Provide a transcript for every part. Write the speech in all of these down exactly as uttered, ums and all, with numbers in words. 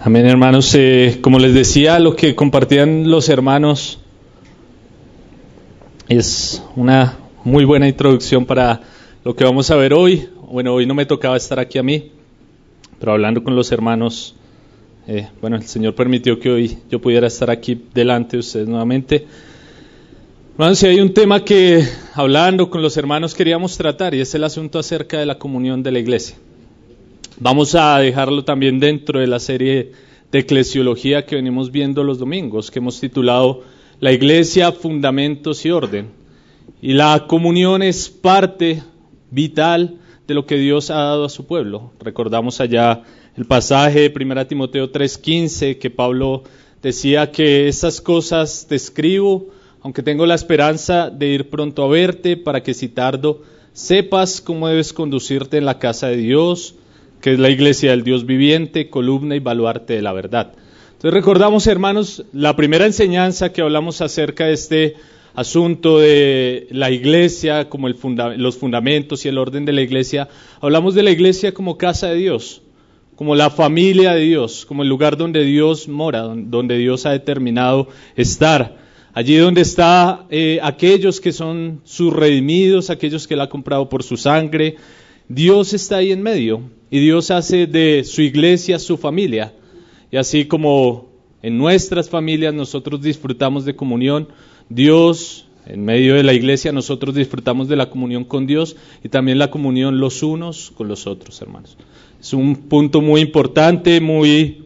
Amén, hermanos. Eh, como les decía, lo que compartían los hermanos es una muy buena introducción para lo que vamos a ver hoy. Bueno, hoy no me tocaba estar aquí a mí, pero hablando con los hermanos, eh, bueno, el Señor permitió que hoy yo pudiera estar aquí delante de ustedes nuevamente. Hermanos, si hay un tema que hablando con los hermanos queríamos tratar, y es el asunto acerca de la comunión de la iglesia. Vamos a dejarlo también dentro de la serie de eclesiología que venimos viendo los domingos, que hemos titulado La Iglesia, Fundamentos y Orden. Y la comunión es parte vital de lo que Dios ha dado a su pueblo. Recordamos allá el pasaje de primera Timoteo tres quince, que Pablo decía que estas cosas te escribo, aunque tengo la esperanza de ir pronto a verte, para que si tardo sepas cómo debes conducirte en la casa de Dios, que es la iglesia del Dios viviente, columna y baluarte de la verdad. Entonces recordamos, hermanos, la primera enseñanza que hablamos acerca de este asunto de la iglesia, como el funda- los fundamentos y el orden de la iglesia. Hablamos de la iglesia como casa de Dios, como la familia de Dios, como el lugar donde Dios mora, donde Dios ha determinado estar. Allí donde está eh, aquellos que son sus redimidos, aquellos que Él ha comprado por su sangre. Dios está ahí en medio y Dios hace de su iglesia su familia. Y así como en nuestras familias nosotros disfrutamos de comunión, Dios, en medio de la iglesia, nosotros disfrutamos de la comunión con Dios y también la comunión los unos con los otros, hermanos. Es un punto muy importante, muy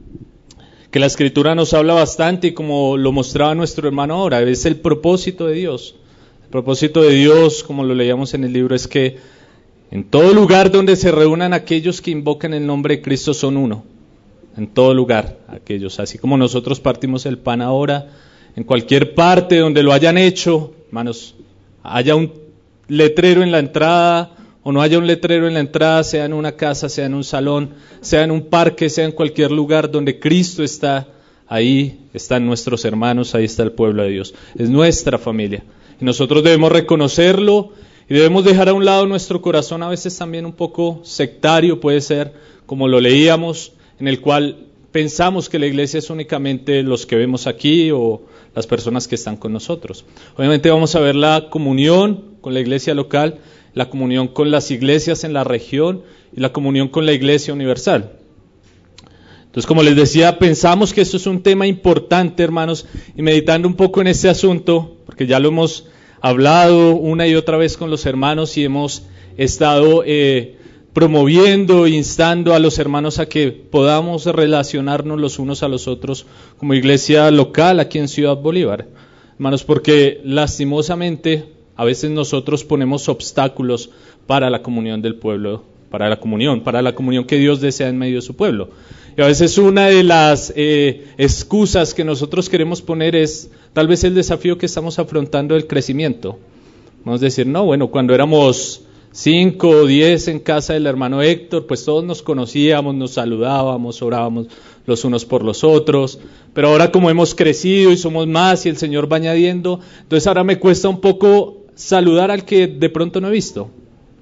que la Escritura nos habla bastante, y como lo mostraba nuestro hermano ahora, es el propósito de Dios. El propósito de Dios, como lo leíamos en el libro, es que en todo lugar donde se reúnan aquellos que invocan el nombre de Cristo son uno. En todo lugar, aquellos, así como nosotros partimos el pan ahora, en cualquier parte donde lo hayan hecho, hermanos, haya un letrero en la entrada o no haya un letrero en la entrada, sea en una casa, sea en un salón, sea en un parque, sea en cualquier lugar donde Cristo está, ahí están nuestros hermanos, ahí está el pueblo de Dios. Es nuestra familia. Y nosotros debemos reconocerlo y debemos dejar a un lado nuestro corazón, a veces también un poco sectario puede ser, como lo leíamos, en el cual pensamos que la iglesia es únicamente los que vemos aquí o las personas que están con nosotros. Obviamente vamos a ver la comunión con la iglesia local, la comunión con las iglesias en la región y la comunión con la iglesia universal. Entonces, como les decía, pensamos que esto es un tema importante, hermanos, y meditando un poco en este asunto, porque ya lo hemos hablado una y otra vez con los hermanos y hemos estado eh, promoviendo e instando a los hermanos a que podamos relacionarnos los unos a los otros como iglesia local aquí en Ciudad Bolívar. Hermanos, porque lastimosamente a veces nosotros ponemos obstáculos para la comunión del pueblo, para la comunión, para la comunión que Dios desea en medio de su pueblo. Y a veces una de las eh, excusas que nosotros queremos poner es tal vez el desafío que estamos afrontando del crecimiento. Vamos a decir, no, bueno, cuando éramos cinco o diez en casa del hermano Héctor, pues todos nos conocíamos, nos saludábamos, orábamos los unos por los otros, pero ahora como hemos crecido y somos más y el Señor va añadiendo, entonces ahora me cuesta un poco saludar al que de pronto no he visto.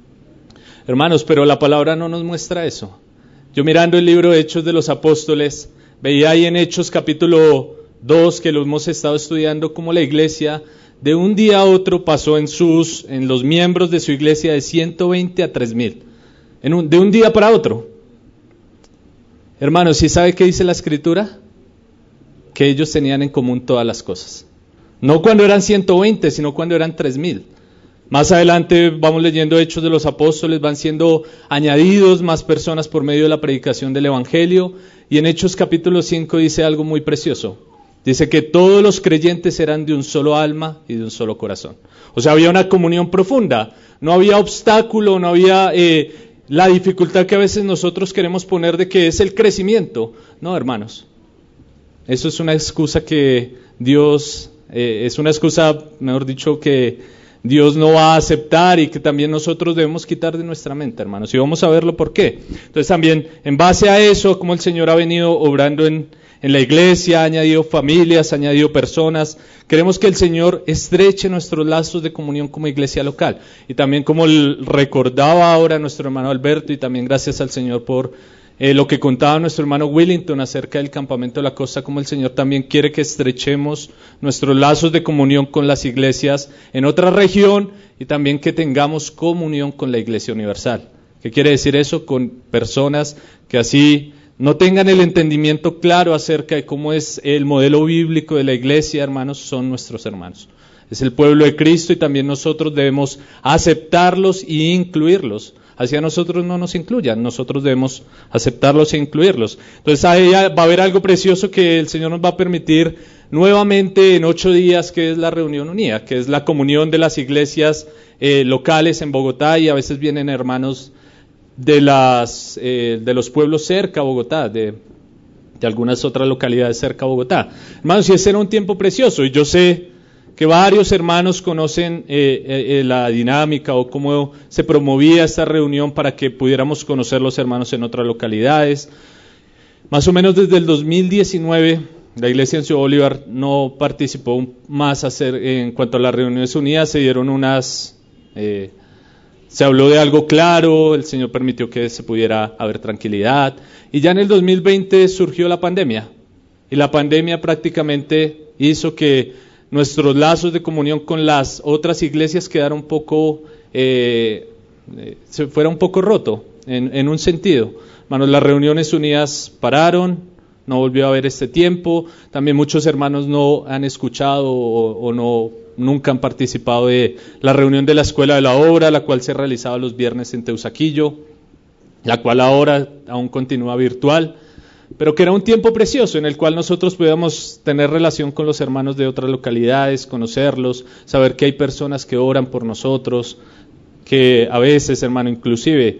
Hermanos, pero la palabra no nos muestra eso. Yo mirando el libro de Hechos de los Apóstoles, veía ahí en Hechos capítulo dos, que lo hemos estado estudiando, como la iglesia de un día a otro pasó en sus, en los miembros de su iglesia de ciento veinte a tres mil, en un, de un día para otro. Hermanos, ¿sí sabe qué dice la Escritura? Que ellos tenían en común todas las cosas. No cuando eran ciento veinte, sino cuando eran tres mil. Más adelante vamos leyendo Hechos de los Apóstoles, van siendo añadidos más personas por medio de la predicación del Evangelio, y en Hechos capítulo cinco dice algo muy precioso. Dice que todos los creyentes eran de un solo alma y de un solo corazón. O sea, había una comunión profunda, no había obstáculo, no había eh, la dificultad que a veces nosotros queremos poner de que es el crecimiento. No, hermanos, eso es una excusa que Dios, eh, es una excusa, mejor dicho, que Dios no va a aceptar y que también nosotros debemos quitar de nuestra mente, hermanos. Y vamos a verlo por qué. Entonces también, en base a eso, como el Señor ha venido obrando en, en la iglesia, ha añadido familias, ha añadido personas. Queremos que el Señor estreche nuestros lazos de comunión como iglesia local. Y también, como recordaba ahora nuestro hermano Alberto, y también gracias al Señor por eh, lo que contaba nuestro hermano Willington acerca del campamento de la costa, como el Señor también quiere que estrechemos nuestros lazos de comunión con las iglesias en otra región y también que tengamos comunión con la iglesia universal. ¿Qué quiere decir eso? Con personas que así no tengan el entendimiento claro acerca de cómo es el modelo bíblico de la iglesia, hermanos, son nuestros hermanos. Es el pueblo de Cristo y también nosotros debemos aceptarlos e incluirlos. Hacia nosotros no nos incluyan, nosotros debemos aceptarlos e incluirlos. Entonces ahí va a haber algo precioso que el Señor nos va a permitir nuevamente en ocho días, que es la reunión unida, que es la comunión de las iglesias eh, locales en Bogotá, y a veces vienen hermanos de las eh, de los pueblos cerca a Bogotá, de, de algunas otras localidades cerca a Bogotá. Hermanos, y ese era un tiempo precioso, y yo sé que varios hermanos conocen eh, eh, la dinámica o cómo se promovía esta reunión para que pudiéramos conocer los hermanos en otras localidades. Más o menos desde el dos mil diecinueve, la iglesia en Ciudad Bolívar no participó más hacer, en cuanto a las reuniones unidas, se dieron unas... Eh, Se habló de algo claro, el Señor permitió que se pudiera haber tranquilidad, y ya en el dos mil veinte surgió la pandemia, y la pandemia prácticamente hizo que nuestros lazos de comunión con las otras iglesias quedaron un poco, eh, eh, se fuera un poco roto, en, en un sentido. Hermanos, las reuniones unidas pararon, no volvió a haber este tiempo, también muchos hermanos no han escuchado o, o no... nunca han participado de la reunión de la Escuela de la Obra, la cual se realizaba los viernes en Teusaquillo, la cual ahora aún continúa virtual, pero que era un tiempo precioso en el cual nosotros podíamos tener relación con los hermanos de otras localidades, conocerlos, saber que hay personas que oran por nosotros, que a veces, hermano, inclusive,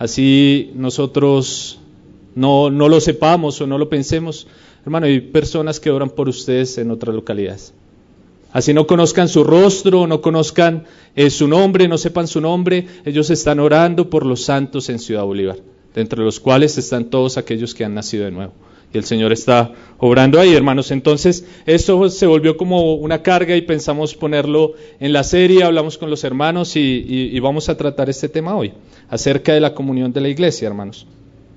así nosotros no, no lo sepamos o no lo pensemos, hermano, hay personas que oran por ustedes en otras localidades. Así no conozcan su rostro, no conozcan eh, su nombre, no sepan su nombre, ellos están orando por los santos en Ciudad Bolívar, de entre los cuales están todos aquellos que han nacido de nuevo. Y el Señor está obrando ahí, hermanos. Entonces, esto se volvió como una carga y pensamos ponerlo en la serie, hablamos con los hermanos y, y, y vamos a tratar este tema hoy, acerca de la comunión de la iglesia, hermanos.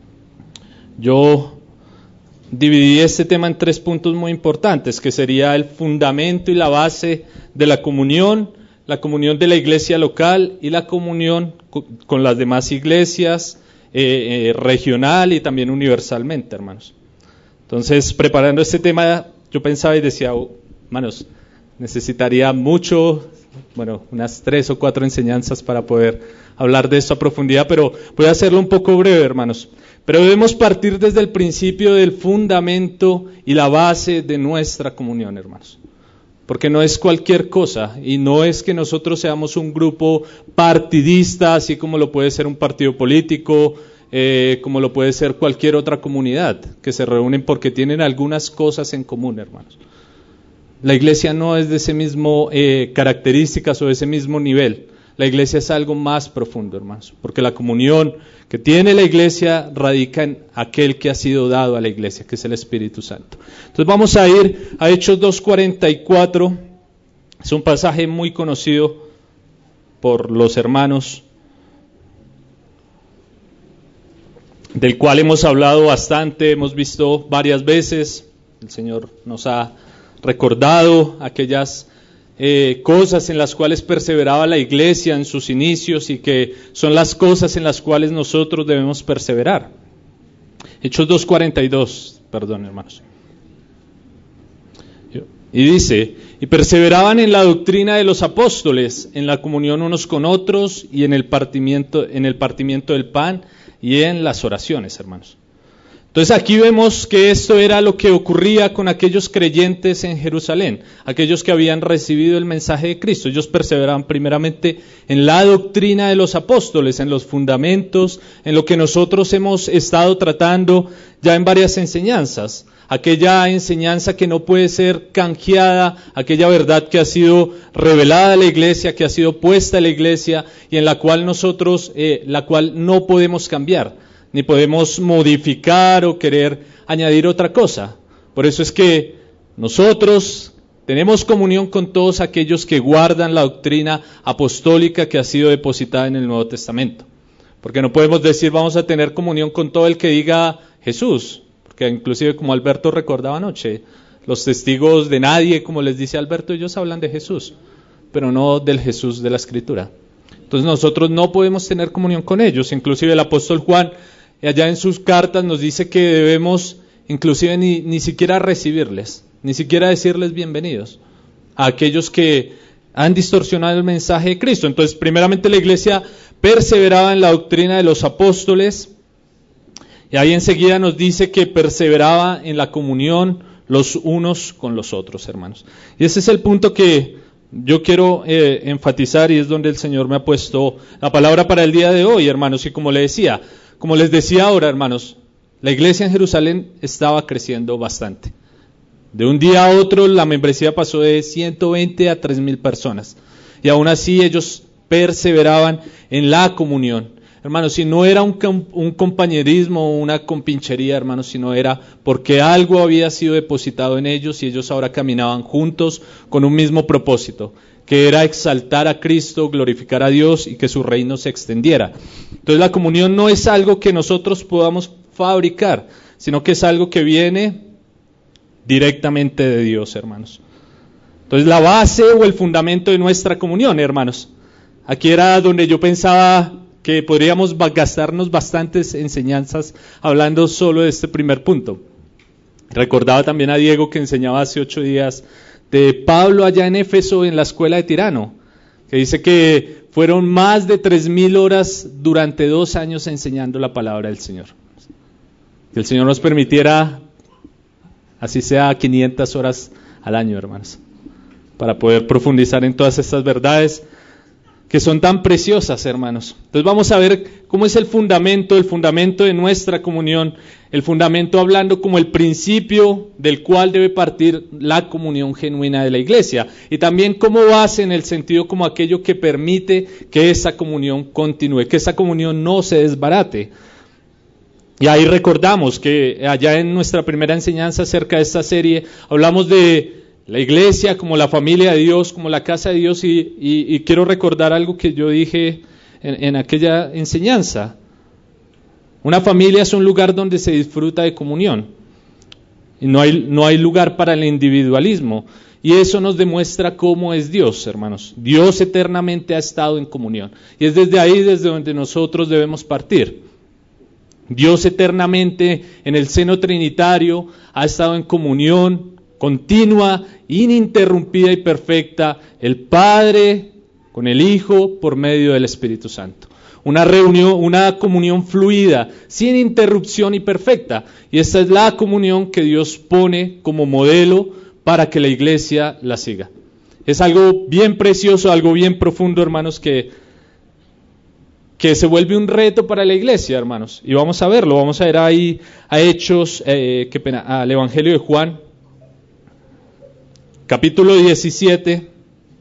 Yo... dividí este tema en tres puntos muy importantes, que sería el fundamento y la base de la comunión, la comunión de la iglesia local y la comunión con las demás iglesias eh, eh, regional y también universalmente, hermanos. Entonces, preparando este tema, yo pensaba y decía, oh, hermanos, necesitaría mucho, bueno, unas tres o cuatro enseñanzas para poder hablar de esto a profundidad, pero voy a hacerlo un poco breve, hermanos. Pero debemos partir desde el principio del fundamento y la base de nuestra comunión, hermanos. Porque no es cualquier cosa y no es que nosotros seamos un grupo partidista, así como lo puede ser un partido político, eh, como lo puede ser cualquier otra comunidad, que se reúnen porque tienen algunas cosas en común, hermanos. La iglesia no es de ese mismo eh, características o de ese mismo nivel. La iglesia es algo más profundo, hermanos, porque la comunión que tiene la iglesia radica en aquel que ha sido dado a la iglesia, que es el Espíritu Santo. Entonces vamos a ir a Hechos dos cuarenta y cuatro, es un pasaje muy conocido por los hermanos, del cual hemos hablado bastante, hemos visto varias veces, el Señor nos ha recordado aquellas Eh, cosas en las cuales perseveraba la iglesia en sus inicios y que son las cosas en las cuales nosotros debemos perseverar. Hechos dos cuarenta y dos, perdón, hermanos. Y dice, y perseveraban en la doctrina de los apóstoles, en la comunión unos con otros y en el partimiento, en el partimiento del pan y en las oraciones, hermanos. Entonces aquí vemos que esto era lo que ocurría con aquellos creyentes en Jerusalén, aquellos que habían recibido el mensaje de Cristo. Ellos perseveraban primeramente en la doctrina de los apóstoles, en los fundamentos, en lo que nosotros hemos estado tratando ya en varias enseñanzas. Aquella enseñanza que no puede ser canjeada, aquella verdad que ha sido revelada a la iglesia, que ha sido puesta a la iglesia y en la cual nosotros, eh, la cual no podemos cambiar, ni podemos modificar o querer añadir otra cosa. Por eso es que nosotros tenemos comunión con todos aquellos que guardan la doctrina apostólica que ha sido depositada en el Nuevo Testamento. Porque no podemos decir vamos a tener comunión con todo el que diga Jesús, porque inclusive como Alberto recordaba anoche, los testigos de nadie, como les dice Alberto, ellos hablan de Jesús, pero no del Jesús de la Escritura. Entonces nosotros no podemos tener comunión con ellos. Inclusive el apóstol Juan, allá en sus cartas, nos dice que debemos inclusive ni, ni siquiera recibirles, ni siquiera decirles bienvenidos a aquellos que han distorsionado el mensaje de Cristo. Entonces, primeramente la iglesia perseveraba en la doctrina de los apóstoles, y ahí enseguida nos dice que perseveraba en la comunión los unos con los otros, hermanos. Y ese es el punto que yo quiero eh, enfatizar, y es donde el Señor me ha puesto la palabra para el día de hoy, hermanos. Y como le decía, como les decía ahora, hermanos, la iglesia en Jerusalén estaba creciendo bastante. De un día a otro la membresía pasó de ciento veinte a tres mil personas. Y aún así ellos perseveraban en la comunión. Hermanos, si no era un, un compañerismo o una compinchería, hermanos, sino era porque algo había sido depositado en ellos y ellos ahora caminaban juntos con un mismo propósito, que era exaltar a Cristo, glorificar a Dios y que su reino se extendiera. Entonces la comunión no es algo que nosotros podamos fabricar, sino que es algo que viene directamente de Dios, hermanos. Entonces la base o el fundamento de nuestra comunión, hermanos. Aquí era donde yo pensaba que podríamos gastarnos bastantes enseñanzas hablando solo de este primer punto. Recordaba también a Diego que enseñaba hace ocho días de Pablo allá en Éfeso en la escuela de Tirano, que dice que fueron más de tres mil horas durante dos años enseñando la palabra del Señor. Que el Señor nos permitiera, así sea quinientas horas al año, hermanos, para poder profundizar en todas estas verdades que son tan preciosas, hermanos. Entonces vamos a ver cómo es el fundamento, el fundamento de nuestra comunión, el fundamento hablando como el principio del cual debe partir la comunión genuina de la iglesia, y también como base en el sentido como aquello que permite que esa comunión continúe, que esa comunión no se desbarate. Y ahí recordamos que allá en nuestra primera enseñanza acerca de esta serie hablamos de la iglesia como la familia de Dios, como la casa de Dios, y, y, y quiero recordar algo que yo dije en, en aquella enseñanza. Una familia es un lugar donde se disfruta de comunión, y no hay, no hay lugar para el individualismo, y eso nos demuestra cómo es Dios, hermanos. Dios eternamente ha estado en comunión, y es desde ahí desde donde nosotros debemos partir. Dios eternamente en el seno trinitario ha estado en comunión continua, ininterrumpida y perfecta, el Padre con el Hijo por medio del Espíritu Santo. Una reunión, una comunión fluida, sin interrupción y perfecta. Y esta es la comunión que Dios pone como modelo para que la iglesia la siga. Es algo bien precioso, algo bien profundo, hermanos, que, que se vuelve un reto para la iglesia, hermanos. Y vamos a verlo, vamos a ver ahí a Hechos, eh, qué pena, al Evangelio de Juan, capítulo diecisiete,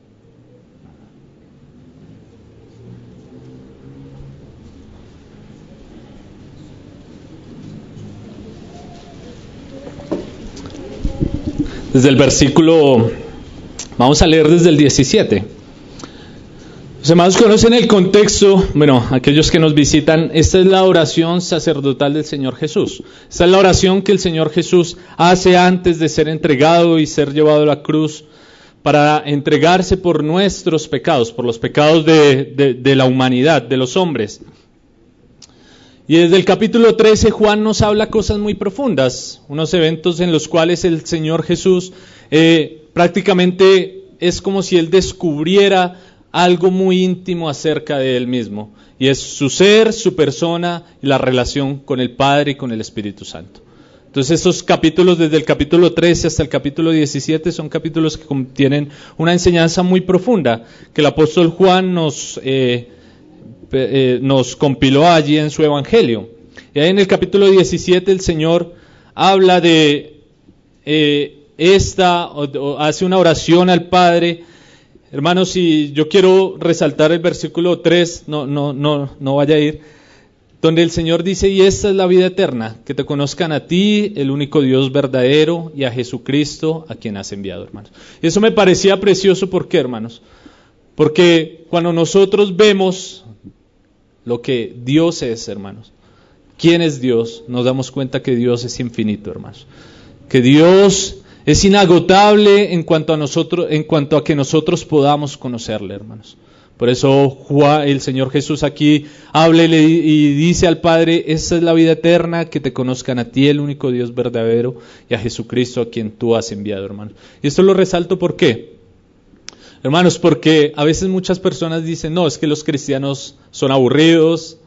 desde el versículo, vamos a leer desde el diecisiete. Los hermanos conocen el contexto, bueno, aquellos que nos visitan, esta es la oración sacerdotal del Señor Jesús. Esta es la oración que el Señor Jesús hace antes de ser entregado y ser llevado a la cruz para entregarse por nuestros pecados, por los pecados de, de, de la humanidad, de los hombres. Y desde el capítulo trece Juan nos habla cosas muy profundas, unos eventos en los cuales el Señor Jesús eh, prácticamente es como si Él descubriera algo muy íntimo acerca de Él mismo, y es su ser, su persona y la relación con el Padre y con el Espíritu Santo. Entonces estos capítulos, desde el capítulo trece hasta el capítulo diecisiete, son capítulos que contienen una enseñanza muy profunda, que el apóstol Juan nos, eh, eh, nos compiló allí en su Evangelio. Y ahí en el capítulo diecisiete el Señor habla de eh, esta, o, o hace una oración al Padre. Hermanos, si yo quiero resaltar el versículo tres, no, no, no, no vaya a ir, donde el Señor dice, y esta es la vida eterna, que te conozcan a ti, el único Dios verdadero, y a Jesucristo, a quien has enviado, hermanos. Y eso me parecía precioso, ¿por qué, hermanos? Porque cuando nosotros vemos lo que Dios es, hermanos, quién es Dios, nos damos cuenta que Dios es infinito, hermanos. Que Dios es inagotable en cuanto a nosotros, en cuanto a que nosotros podamos conocerle, hermanos. Por eso Juan, el Señor Jesús aquí habla y, le, y dice al Padre: esa es la vida eterna, que te conozcan a ti, el único Dios verdadero, y a Jesucristo, a quien tú has enviado, hermanos. Y esto lo resalto, ¿por qué? Hermanos, porque a veces muchas personas dicen: no, es que los cristianos son aburridos,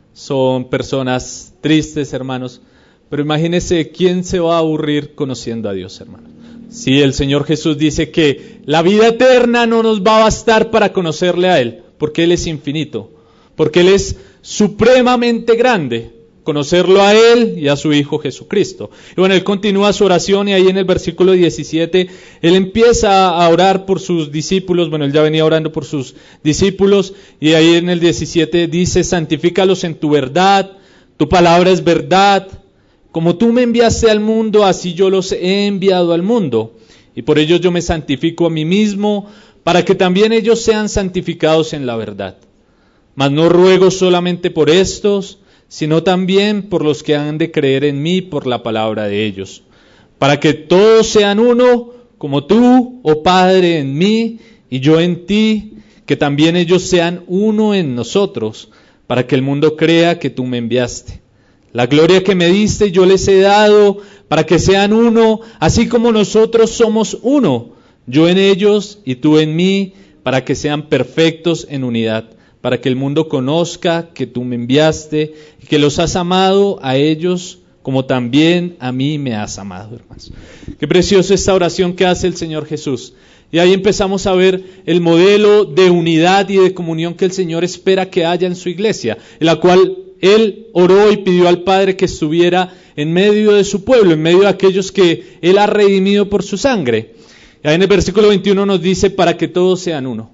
son personas tristes, hermanos. Pero imagínense, ¿quién se va a aburrir conociendo a Dios, hermanos? Si el Señor Jesús dice que la vida eterna no nos va a bastar para conocerle a Él, porque Él es infinito, porque Él es supremamente grande, conocerlo a Él y a su Hijo Jesucristo. Y bueno, Él continúa su oración y ahí en el versículo diecisiete, Él empieza a orar por sus discípulos. Bueno, Él ya venía orando por sus discípulos y ahí en el diecisiete dice: santifícalos en tu verdad, tu palabra es verdad. Como tú me enviaste al mundo, así yo los he enviado al mundo. Y por ello yo me santifico a mí mismo, para que también ellos sean santificados en la verdad. Mas no ruego solamente por estos, sino también por los que han de creer en mí por la palabra de ellos. Para que todos sean uno, como tú, oh Padre, en mí y yo en ti, que también ellos sean uno en nosotros, para que el mundo crea que tú me enviaste. La gloria que me diste yo les he dado para que sean uno, así como nosotros somos uno, yo en ellos y tú en mí, para que sean perfectos en unidad, para que el mundo conozca que tú me enviaste y que los has amado a ellos como también a mí me has amado, hermanos. Qué preciosa esta oración que hace el Señor Jesús. Y ahí empezamos a ver el modelo de unidad y de comunión que el Señor espera que haya en su iglesia, en la cual Él oró y pidió al Padre que estuviera en medio de su pueblo, en medio de aquellos que Él ha redimido por su sangre. Y ahí en el versículo veintiuno nos dice: para que todos sean uno.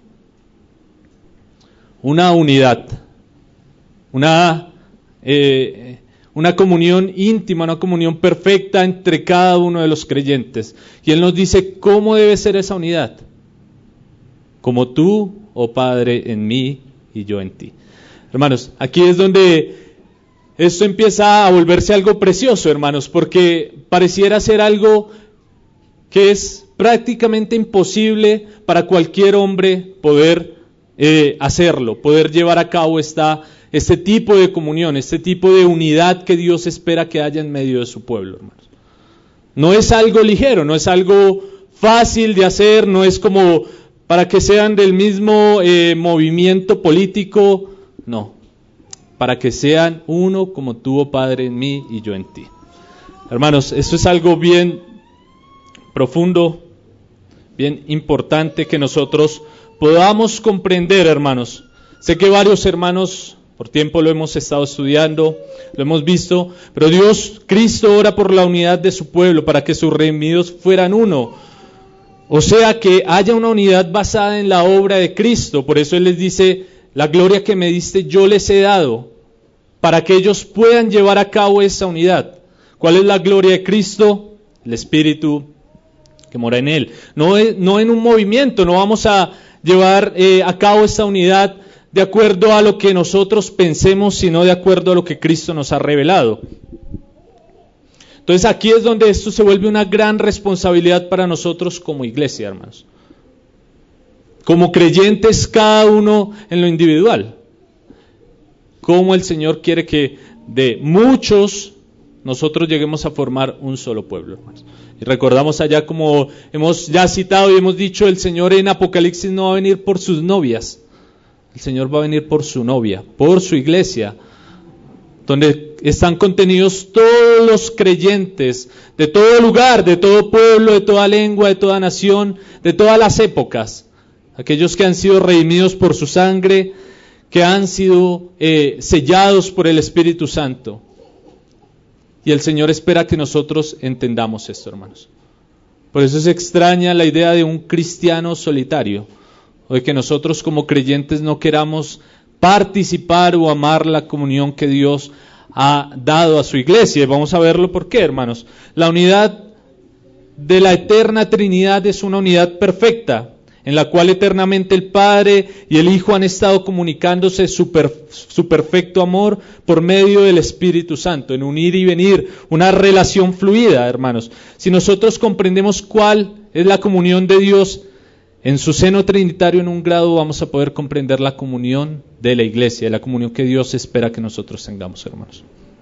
Una unidad, una, eh, una comunión íntima, una comunión perfecta entre cada uno de los creyentes. Y Él nos dice cómo debe ser esa unidad. Como tú, oh Padre, en mí y yo en ti. Hermanos, aquí es donde esto empieza a volverse algo precioso, hermanos, porque pareciera ser algo que es prácticamente imposible para cualquier hombre poder eh, hacerlo, poder llevar a cabo esta, este tipo de comunión, este tipo de unidad que Dios espera que haya en medio de su pueblo, hermanos. No es algo ligero, no es algo fácil de hacer, no es como para que sean del mismo eh, movimiento político. No, para que sean uno como tú, oh Padre, en mí y yo en ti. Hermanos, esto es algo bien profundo, bien importante que nosotros podamos comprender, hermanos. Sé que varios hermanos, por tiempo lo hemos estado estudiando, lo hemos visto, pero Dios, Cristo ora por la unidad de su pueblo, para que sus redimidos fueran uno. O sea, que haya una unidad basada en la obra de Cristo. Por eso Él les dice: la gloria que me diste yo les he dado, para que ellos puedan llevar a cabo esa unidad. ¿Cuál es la gloria de Cristo? El Espíritu que mora en Él. No, es, no en un movimiento, no vamos a llevar eh, a cabo esta unidad de acuerdo a lo que nosotros pensemos, sino de acuerdo a lo que Cristo nos ha revelado. Entonces aquí es donde esto se vuelve una gran responsabilidad para nosotros como iglesia, hermanos. Como creyentes, cada uno en lo individual. Como el Señor quiere que de muchos nosotros lleguemos a formar un solo pueblo, hermanos. Y recordamos allá, como hemos ya citado y hemos dicho, el Señor en Apocalipsis no va a venir por sus novias. El Señor va a venir por su novia, por su iglesia, donde están contenidos todos los creyentes de todo lugar, de todo pueblo, de toda lengua, de toda nación, de todas las épocas. Aquellos que han sido redimidos por su sangre, que han sido eh, sellados por el Espíritu Santo. Y el Señor espera que nosotros entendamos esto, hermanos. Por eso es extraña la idea de un cristiano solitario, o de que nosotros como creyentes no queramos participar o amar la comunión que Dios ha dado a su iglesia. Y vamos a verlo por qué, hermanos. La unidad de la eterna Trinidad es una unidad perfecta, en la cual eternamente el Padre y el Hijo han estado comunicándose su, per, su perfecto amor por medio del Espíritu Santo, en un ir y venir, una relación fluida, hermanos. Si nosotros comprendemos cuál es la comunión de Dios en su seno trinitario en un grado, vamos a poder comprender la comunión de la iglesia, la comunión que Dios espera que nosotros tengamos, hermanos.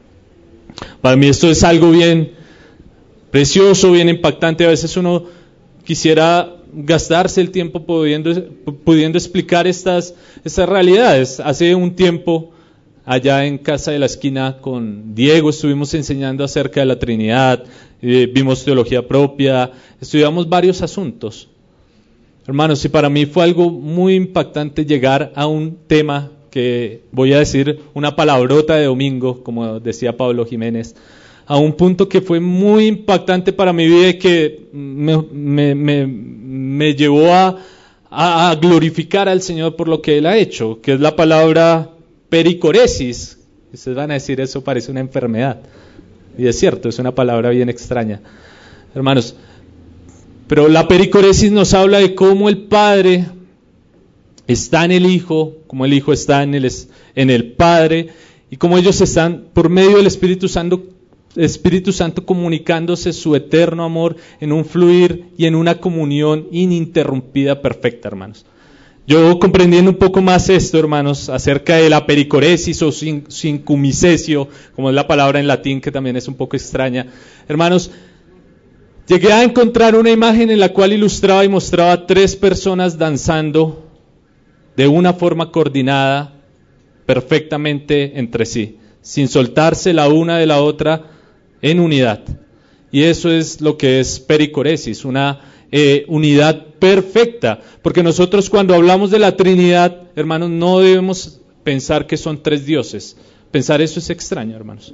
Para mí esto es algo bien precioso, bien impactante. A veces uno quisiera gastarse el tiempo pudiendo, pudiendo explicar estas, estas realidades. Hace un tiempo, allá en Casa de la Esquina con Diego, estuvimos enseñando acerca de la Trinidad, eh, vimos teología propia, estudiamos varios asuntos. Hermanos, y para mí fue algo muy impactante llegar a un tema que voy a decir una palabrota de domingo, como decía Pablo Jiménez, a un punto que fue muy impactante para mi vida y que me, me, me, me llevó a, a, a glorificar al Señor por lo que Él ha hecho, que es la palabra pericoresis. Ustedes van a decir, eso parece una enfermedad. Y es cierto, es una palabra bien extraña. Hermanos, pero la pericoresis nos habla de cómo el Padre está en el Hijo, cómo el Hijo está en el, en el Padre, y cómo ellos están por medio del Espíritu Santo, Espíritu Santo comunicándose su eterno amor en un fluir y en una comunión ininterrumpida, perfecta, hermanos. Yo comprendiendo un poco más esto, hermanos, acerca de la pericoresis o sincumicesio, como es la palabra en latín, que también es un poco extraña, hermanos, llegué a encontrar una imagen en la cual ilustraba y mostraba a tres personas danzando de una forma coordinada, perfectamente entre sí, sin soltarse la una de la otra, en unidad. Y eso es lo que es pericoresis, una eh, unidad perfecta, porque nosotros cuando hablamos de la Trinidad, hermanos, no debemos pensar que son tres dioses. Pensar eso es extraño, hermanos.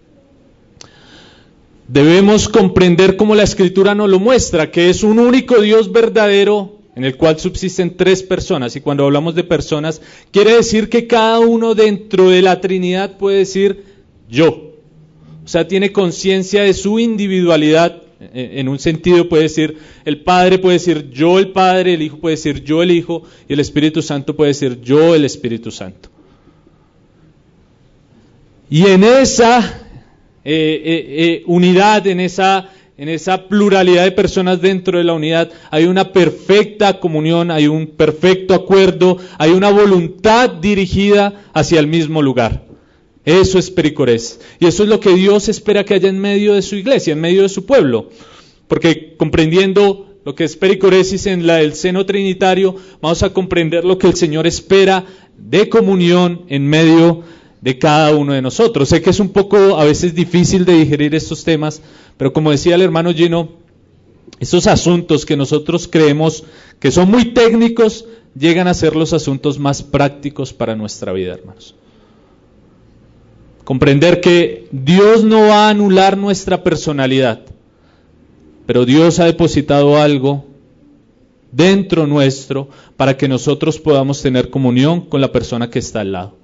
Debemos comprender como la Escritura nos lo muestra, que es un único Dios verdadero en el cual subsisten tres personas. Y cuando hablamos de personas, quiere decir que cada uno dentro de la Trinidad puede decir yo. O sea, tiene conciencia de su individualidad. En un sentido puede decir, el Padre puede decir yo el Padre, el Hijo puede decir yo el Hijo, y el Espíritu Santo puede decir yo el Espíritu Santo. Y en esa eh, eh, eh, unidad, en esa, en esa pluralidad de personas dentro de la unidad, hay una perfecta comunión, hay un perfecto acuerdo, hay una voluntad dirigida hacia el mismo lugar. Eso es pericoresis. Y eso es lo que Dios espera que haya en medio de su iglesia, en medio de su pueblo. Porque comprendiendo lo que es pericoresis en la, el seno trinitario, vamos a comprender lo que el Señor espera de comunión en medio de cada uno de nosotros. Sé que es un poco a veces difícil de digerir estos temas, pero como decía el hermano Gino, estos asuntos que nosotros creemos que son muy técnicos, llegan a ser los asuntos más prácticos para nuestra vida, hermanos. Comprender que Dios no va a anular nuestra personalidad, pero Dios ha depositado algo dentro nuestro para que nosotros podamos tener comunión con la persona que está al lado.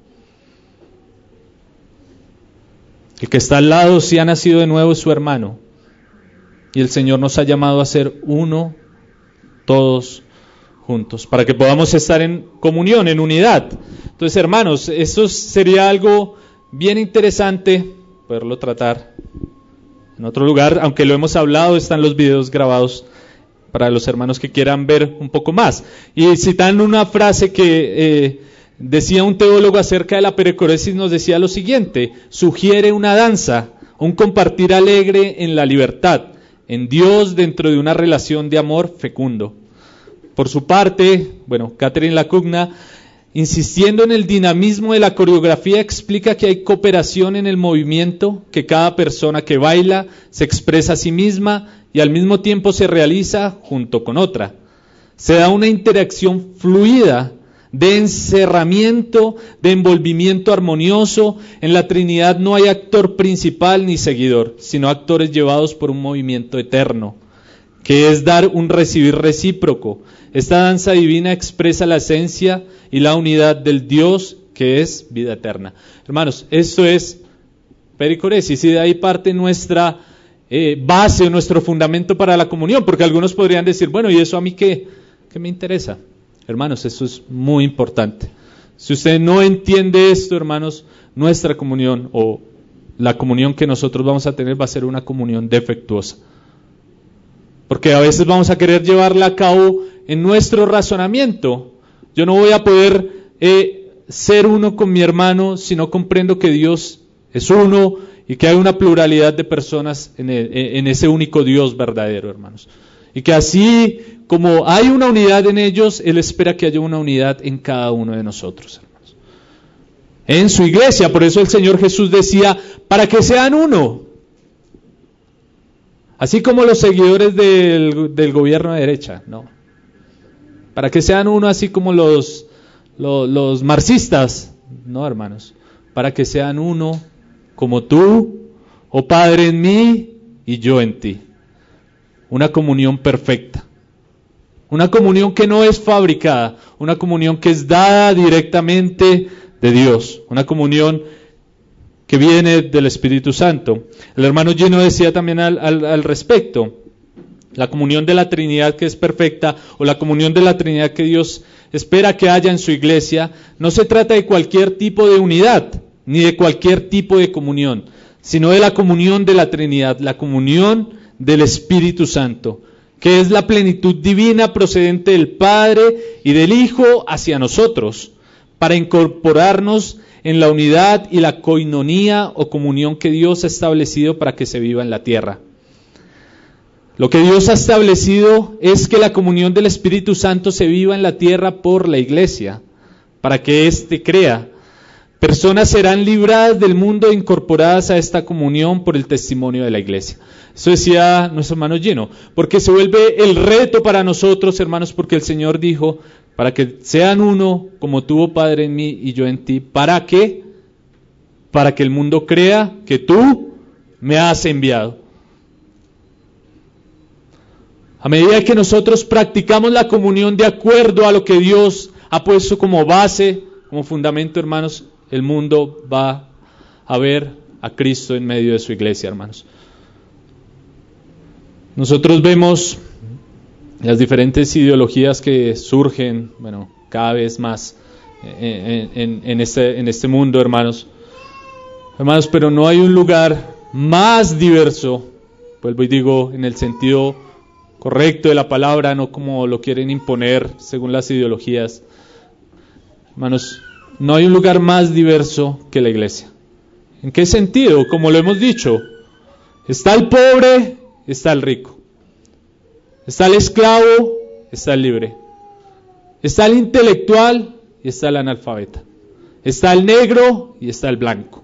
El que está al lado, si ha nacido de nuevo, es su hermano. Y el Señor nos ha llamado a ser uno, todos juntos, para que podamos estar en comunión, en unidad. Entonces, hermanos, eso sería algo bien interesante poderlo tratar en otro lugar, aunque lo hemos hablado, están los videos grabados para los hermanos que quieran ver un poco más. Y citan una frase que eh, decía un teólogo acerca de la pericoresis, nos decía lo siguiente: sugiere una danza, un compartir alegre en la libertad, en Dios dentro de una relación de amor fecundo. Por su parte, bueno, Catherine Lacugna, insistiendo en el dinamismo de la coreografía, explica que hay cooperación en el movimiento, que cada persona que baila se expresa a sí misma y al mismo tiempo se realiza junto con otra. Se da una interacción fluida, de encerramiento, de envolvimiento armonioso. En la Trinidad no hay actor principal ni seguidor, sino actores llevados por un movimiento eterno, que es dar un recibir recíproco. Esta danza divina expresa la esencia y la unidad del Dios que es vida eterna. Hermanos, esto es pericoresis y de ahí parte nuestra eh, base, nuestro fundamento para la comunión, porque algunos podrían decir, bueno, ¿y eso a mí qué? ¿Qué ¿qué me interesa? Hermanos, eso es muy importante. Si usted no entiende esto, hermanos, nuestra comunión o la comunión que nosotros vamos a tener va a ser una comunión defectuosa. Porque a veces vamos a querer llevarla a cabo en nuestro razonamiento. Yo no voy a poder eh, ser uno con mi hermano si no comprendo que Dios es uno y que hay una pluralidad de personas en, el, en ese único Dios verdadero, hermanos. Y que así como hay una unidad en ellos, Él espera que haya una unidad en cada uno de nosotros, hermanos. En su iglesia, por eso el Señor Jesús decía, para que sean uno. Así como los seguidores del, del gobierno de derecha, no. Para que sean uno, así como los, los, los marxistas, no, hermanos. Para que sean uno como tú, oh Padre, en mí y yo en ti. Una comunión perfecta. Una comunión que no es fabricada, una comunión que es dada directamente de Dios, una comunión que viene del Espíritu Santo. El hermano Gino decía también al, al, al respecto, la comunión de la Trinidad que es perfecta, o la comunión de la Trinidad que Dios espera que haya en su iglesia, no se trata de cualquier tipo de unidad, ni de cualquier tipo de comunión, sino de la comunión de la Trinidad, la comunión del Espíritu Santo, que es la plenitud divina procedente del Padre y del Hijo hacia nosotros, para incorporarnos en la unidad y la coinonía o comunión que Dios ha establecido para que se viva en la tierra. Lo que Dios ha establecido es que la comunión del Espíritu Santo se viva en la tierra por la iglesia, para que éste crea. Personas serán libradas del mundo e incorporadas a esta comunión por el testimonio de la iglesia. Eso decía nuestro hermano Gino, porque se vuelve el reto para nosotros, hermanos, porque el Señor dijo, para que sean uno, como tú, oh Padre, en mí y yo en ti. ¿Para qué? Para que el mundo crea que tú me has enviado. A medida que nosotros practicamos la comunión de acuerdo a lo que Dios ha puesto como base, como fundamento, hermanos, el mundo va a ver a Cristo en medio de su iglesia, hermanos. Nosotros vemos las diferentes ideologías que surgen, bueno, cada vez más en, en, en, este, en este mundo, hermanos. Hermanos, pero no hay un lugar más diverso, vuelvo y digo, en el sentido correcto de la palabra, no como lo quieren imponer según las ideologías. Hermanos, no hay un lugar más diverso que la iglesia. ¿En qué sentido? Como lo hemos dicho, está el pobre, está el rico. Está el esclavo, está el libre. Está el intelectual y está el analfabeta. Está el negro y está el blanco.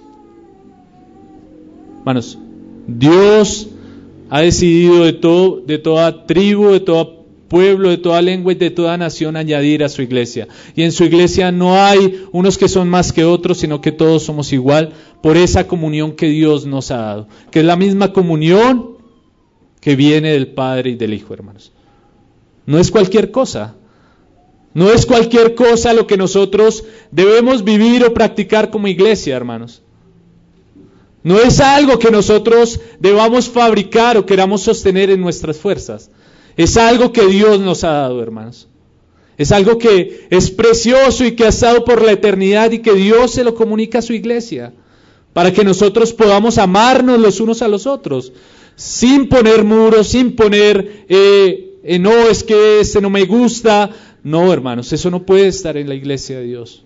Hermanos, Dios ha decidido de todo, de toda tribu, de todo pueblo, de toda lengua y de toda nación añadir a su iglesia. Y en su iglesia no hay unos que son más que otros, sino que todos somos igual por esa comunión que Dios nos ha dado, que es la misma comunión que viene del Padre y del Hijo, hermanos. No es cualquier cosa. No es cualquier cosa lo que nosotros debemos vivir o practicar como iglesia, hermanos. No es algo que nosotros debamos fabricar o queramos sostener en nuestras fuerzas. Es algo que Dios nos ha dado, hermanos. Es algo que es precioso y que ha estado por la eternidad y que Dios se lo comunica a su iglesia, para que nosotros podamos amarnos los unos a los otros, sin poner muros, sin poner, eh, eh, no, es que este no me gusta. No, hermanos, eso no puede estar en la iglesia de Dios.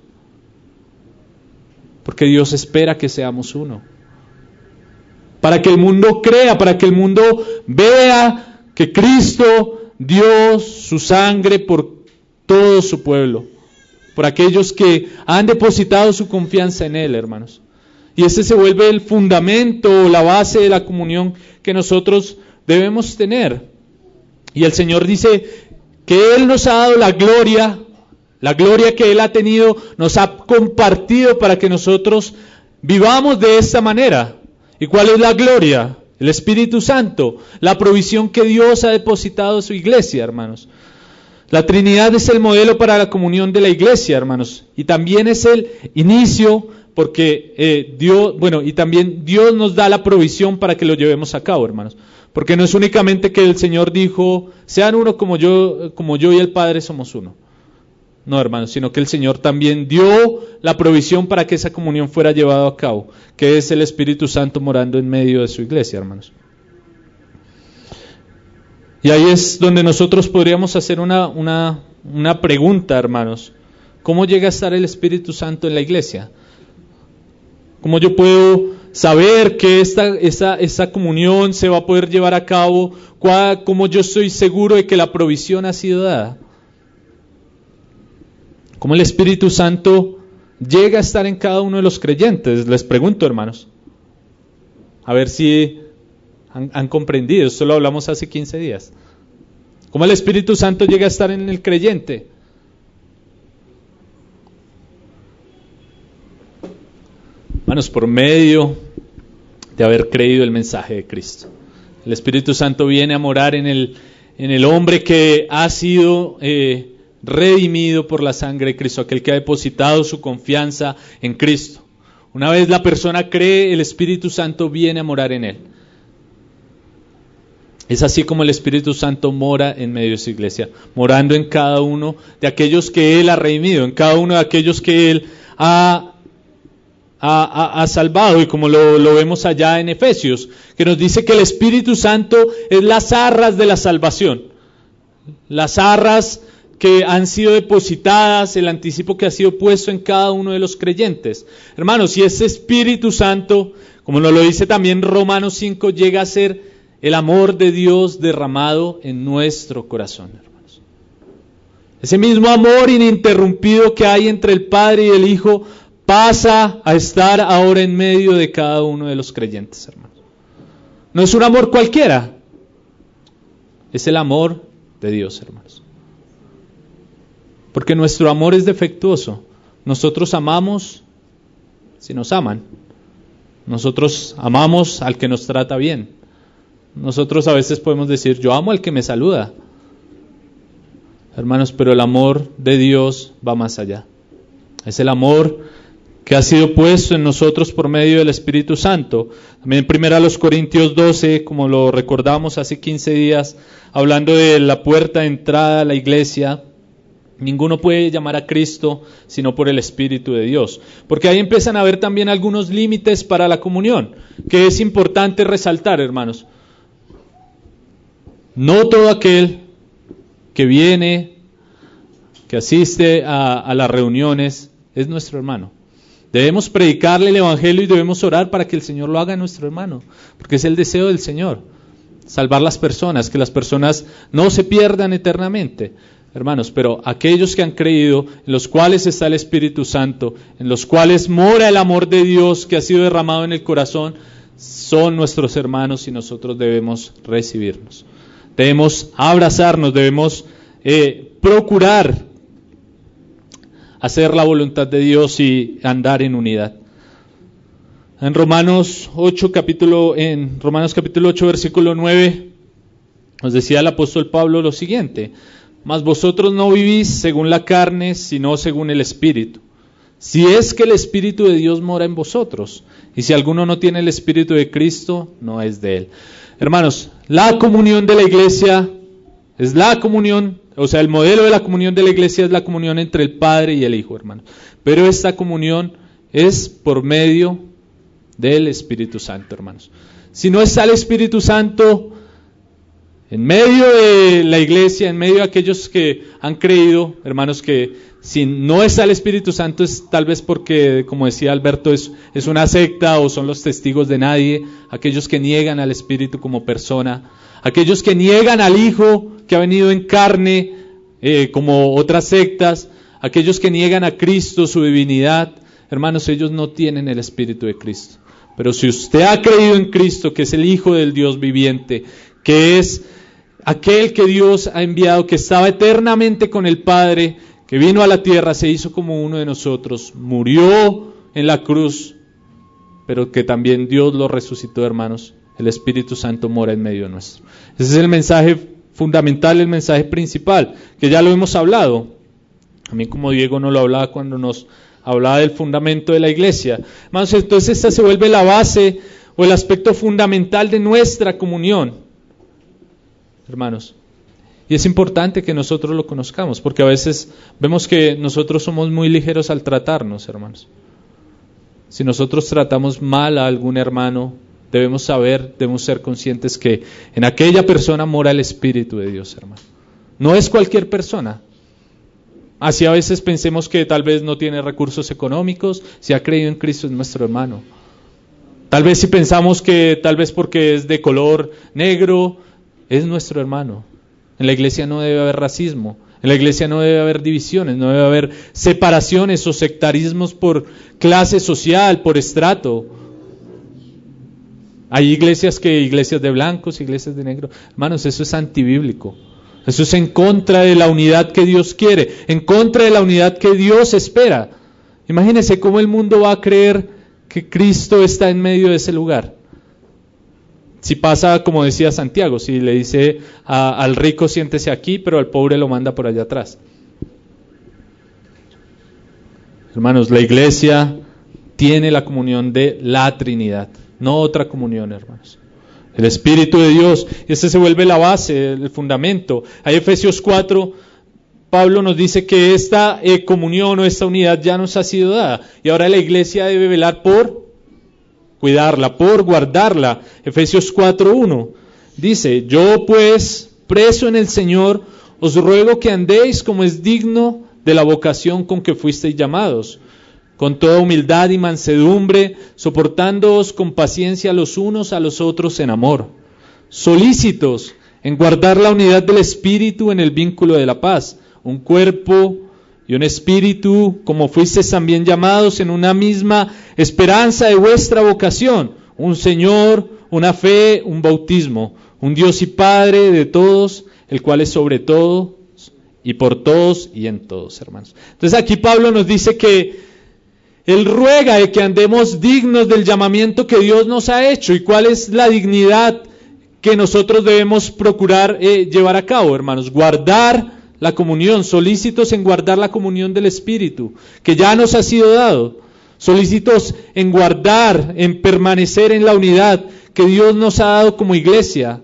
Porque Dios espera que seamos uno. Para que el mundo crea, para que el mundo vea que Cristo dio su sangre por todo su pueblo, por aquellos que han depositado su confianza en Él, hermanos. Y ese se vuelve el fundamento, la base de la comunión que nosotros debemos tener. Y el Señor dice que Él nos ha dado la gloria, la gloria que Él ha tenido, nos ha compartido para que nosotros vivamos de esta manera. ¿Y cuál es la gloria? El Espíritu Santo, la provisión que Dios ha depositado en su iglesia, hermanos. La Trinidad es el modelo para la comunión de la iglesia, hermanos. Y también es el inicio, porque eh, Dios, bueno, y también Dios nos da la provisión para que lo llevemos a cabo, hermanos. Porque no es únicamente que el Señor dijo, sean uno como yo, como yo y el Padre somos uno. No, hermanos, sino que el Señor también dio la provisión para que esa comunión fuera llevada a cabo, que es el Espíritu Santo morando en medio de su iglesia, hermanos. Y ahí es donde nosotros podríamos hacer una, una, una pregunta, hermanos. ¿Cómo llega a estar el Espíritu Santo en la iglesia? ¿Cómo yo puedo saber que esta, esta, esta comunión se va a poder llevar a cabo? ¿Cómo yo estoy seguro de que la provisión ha sido dada? ¿Cómo el Espíritu Santo llega a estar en cada uno de los creyentes? Les pregunto, hermanos. A ver si han, han comprendido. Esto lo hablamos hace quince días. ¿Cómo el Espíritu Santo llega a estar en el creyente? Hermanos, por medio de haber creído el mensaje de Cristo. El Espíritu Santo viene a morar en el, en el hombre que ha sido eh, redimido por la sangre de Cristo, aquel que ha depositado su confianza en Cristo. Una vez la persona cree, el Espíritu Santo viene a morar en él. Es así como el Espíritu Santo mora en medio de su iglesia, morando en cada uno de aquellos que Él ha redimido, en cada uno de aquellos que Él ha, ha, ha, ha salvado, y como lo, lo vemos allá en Efesios, que nos dice que el Espíritu Santo es las arras de la salvación, las arras que han sido depositadas, el anticipo que ha sido puesto en cada uno de los creyentes. Hermanos, y ese Espíritu Santo, como nos lo dice también Romanos cinco, llega a ser el amor de Dios derramado en nuestro corazón, hermanos. Ese mismo amor ininterrumpido que hay entre el Padre y el Hijo pasa a estar ahora en medio de cada uno de los creyentes, hermanos. No es un amor cualquiera, es el amor de Dios, hermanos. Porque nuestro amor es defectuoso. Nosotros amamos si nos aman. Nosotros amamos al que nos trata bien. Nosotros a veces podemos decir, yo amo al que me saluda. Hermanos, pero el amor de Dios va más allá. Es el amor que ha sido puesto en nosotros por medio del Espíritu Santo. También en primera Corintios doce, como lo recordamos hace quince días, hablando de la puerta de entrada a la iglesia, ninguno puede llamar a Cristo sino por el Espíritu de Dios. Porque ahí empiezan a haber también algunos límites para la comunión, que es importante resaltar, hermanos. No todo aquel que viene, que asiste a, a las reuniones, es nuestro hermano. Debemos predicarle el Evangelio y debemos orar para que el Señor lo haga nuestro hermano, porque es el deseo del Señor, salvar las personas, que las personas no se pierdan eternamente. Hermanos, pero aquellos que han creído, en los cuales está el Espíritu Santo, en los cuales mora el amor de Dios que ha sido derramado en el corazón, son nuestros hermanos y nosotros debemos recibirnos. Debemos abrazarnos, debemos eh, procurar hacer la voluntad de Dios y andar en unidad. En Romanos ocho, capítulo, en Romanos capítulo ocho, versículo nueve, nos decía el apóstol Pablo lo siguiente: mas vosotros no vivís según la carne, sino según el Espíritu. Si es que el Espíritu de Dios mora en vosotros, y si alguno no tiene el Espíritu de Cristo, no es de él. Hermanos, la comunión de la iglesia es la comunión, o sea, el modelo de la comunión de la iglesia es la comunión entre el Padre y el Hijo, hermanos. Pero esta comunión es por medio del Espíritu Santo, hermanos. Si no está el Espíritu Santo en medio de la iglesia, en medio de aquellos que han creído, hermanos, que si no está el Espíritu Santo es tal vez porque, como decía Alberto, es, es una secta o son los testigos de nadie, aquellos que niegan al Espíritu como persona, aquellos que niegan al Hijo que ha venido en carne, eh, como otras sectas, aquellos que niegan a Cristo, su divinidad, hermanos, ellos no tienen el Espíritu de Cristo. Pero si usted ha creído en Cristo, que es el Hijo del Dios viviente, que es aquel que Dios ha enviado, que estaba eternamente con el Padre, que vino a la tierra, se hizo como uno de nosotros, murió en la cruz, pero que también Dios lo resucitó, hermanos. El Espíritu Santo mora en medio nuestro. Ese es el mensaje fundamental, el mensaje principal, que ya lo hemos hablado. A mí, como Diego no lo hablaba cuando nos hablaba del fundamento de la iglesia. Hermanos, entonces esta se vuelve la base o el aspecto fundamental de nuestra comunión. hermanos. Y es importante que nosotros lo conozcamos, porque a veces vemos que nosotros somos muy ligeros al tratarnos, hermanos. Si nosotros tratamos mal a algún hermano, debemos saber, debemos ser conscientes que en aquella persona mora el Espíritu de Dios, hermano. No es cualquier persona. Así a veces pensemos que tal vez no tiene recursos económicos, si ha creído en Cristo es nuestro hermano. Tal vez si pensamos que tal vez porque es de color negro, es nuestro hermano. En la iglesia no debe haber racismo, en la iglesia no debe haber divisiones, no debe haber separaciones o sectarismos por clase social, por estrato. Hay iglesias que, iglesias de blancos, iglesias de negros. Hermanos, eso es antibíblico. Eso es en contra de la unidad que Dios quiere, en contra de la unidad que Dios espera. Imagínense cómo el mundo va a creer que Cristo está en medio de ese lugar. Si pasa, como decía Santiago, si le dice a, al rico siéntese aquí, pero al pobre lo manda por allá atrás. Hermanos, la iglesia tiene la comunión de la Trinidad, no otra comunión, hermanos. El Espíritu de Dios, y ese se vuelve la base, el fundamento. Ahí Efesios cuatro, Pablo nos dice que esta eh, comunión o esta unidad ya nos ha sido dada, y ahora la iglesia debe velar por cuidarla, por guardarla. Efesios cuatro uno dice: yo pues, preso en el Señor, os ruego que andéis como es digno de la vocación con que fuisteis llamados, con toda humildad y mansedumbre, soportándoos con paciencia los unos a los otros en amor, solícitos en guardar la unidad del Espíritu en el vínculo de la paz, un cuerpo y un espíritu, como fuisteis también llamados en una misma esperanza de vuestra vocación, un Señor, una fe, un bautismo, un Dios y Padre de todos, el cual es sobre todo y por todos y en todos, hermanos. Entonces aquí Pablo nos dice que Él ruega de que andemos dignos del llamamiento que Dios nos ha hecho. ¿Y cuál es la dignidad que nosotros debemos procurar eh, llevar a cabo, hermanos? Guardar la comunión, solícitos en guardar la comunión del Espíritu, que ya nos ha sido dado. Solícitos en guardar, en permanecer en la unidad que Dios nos ha dado como iglesia.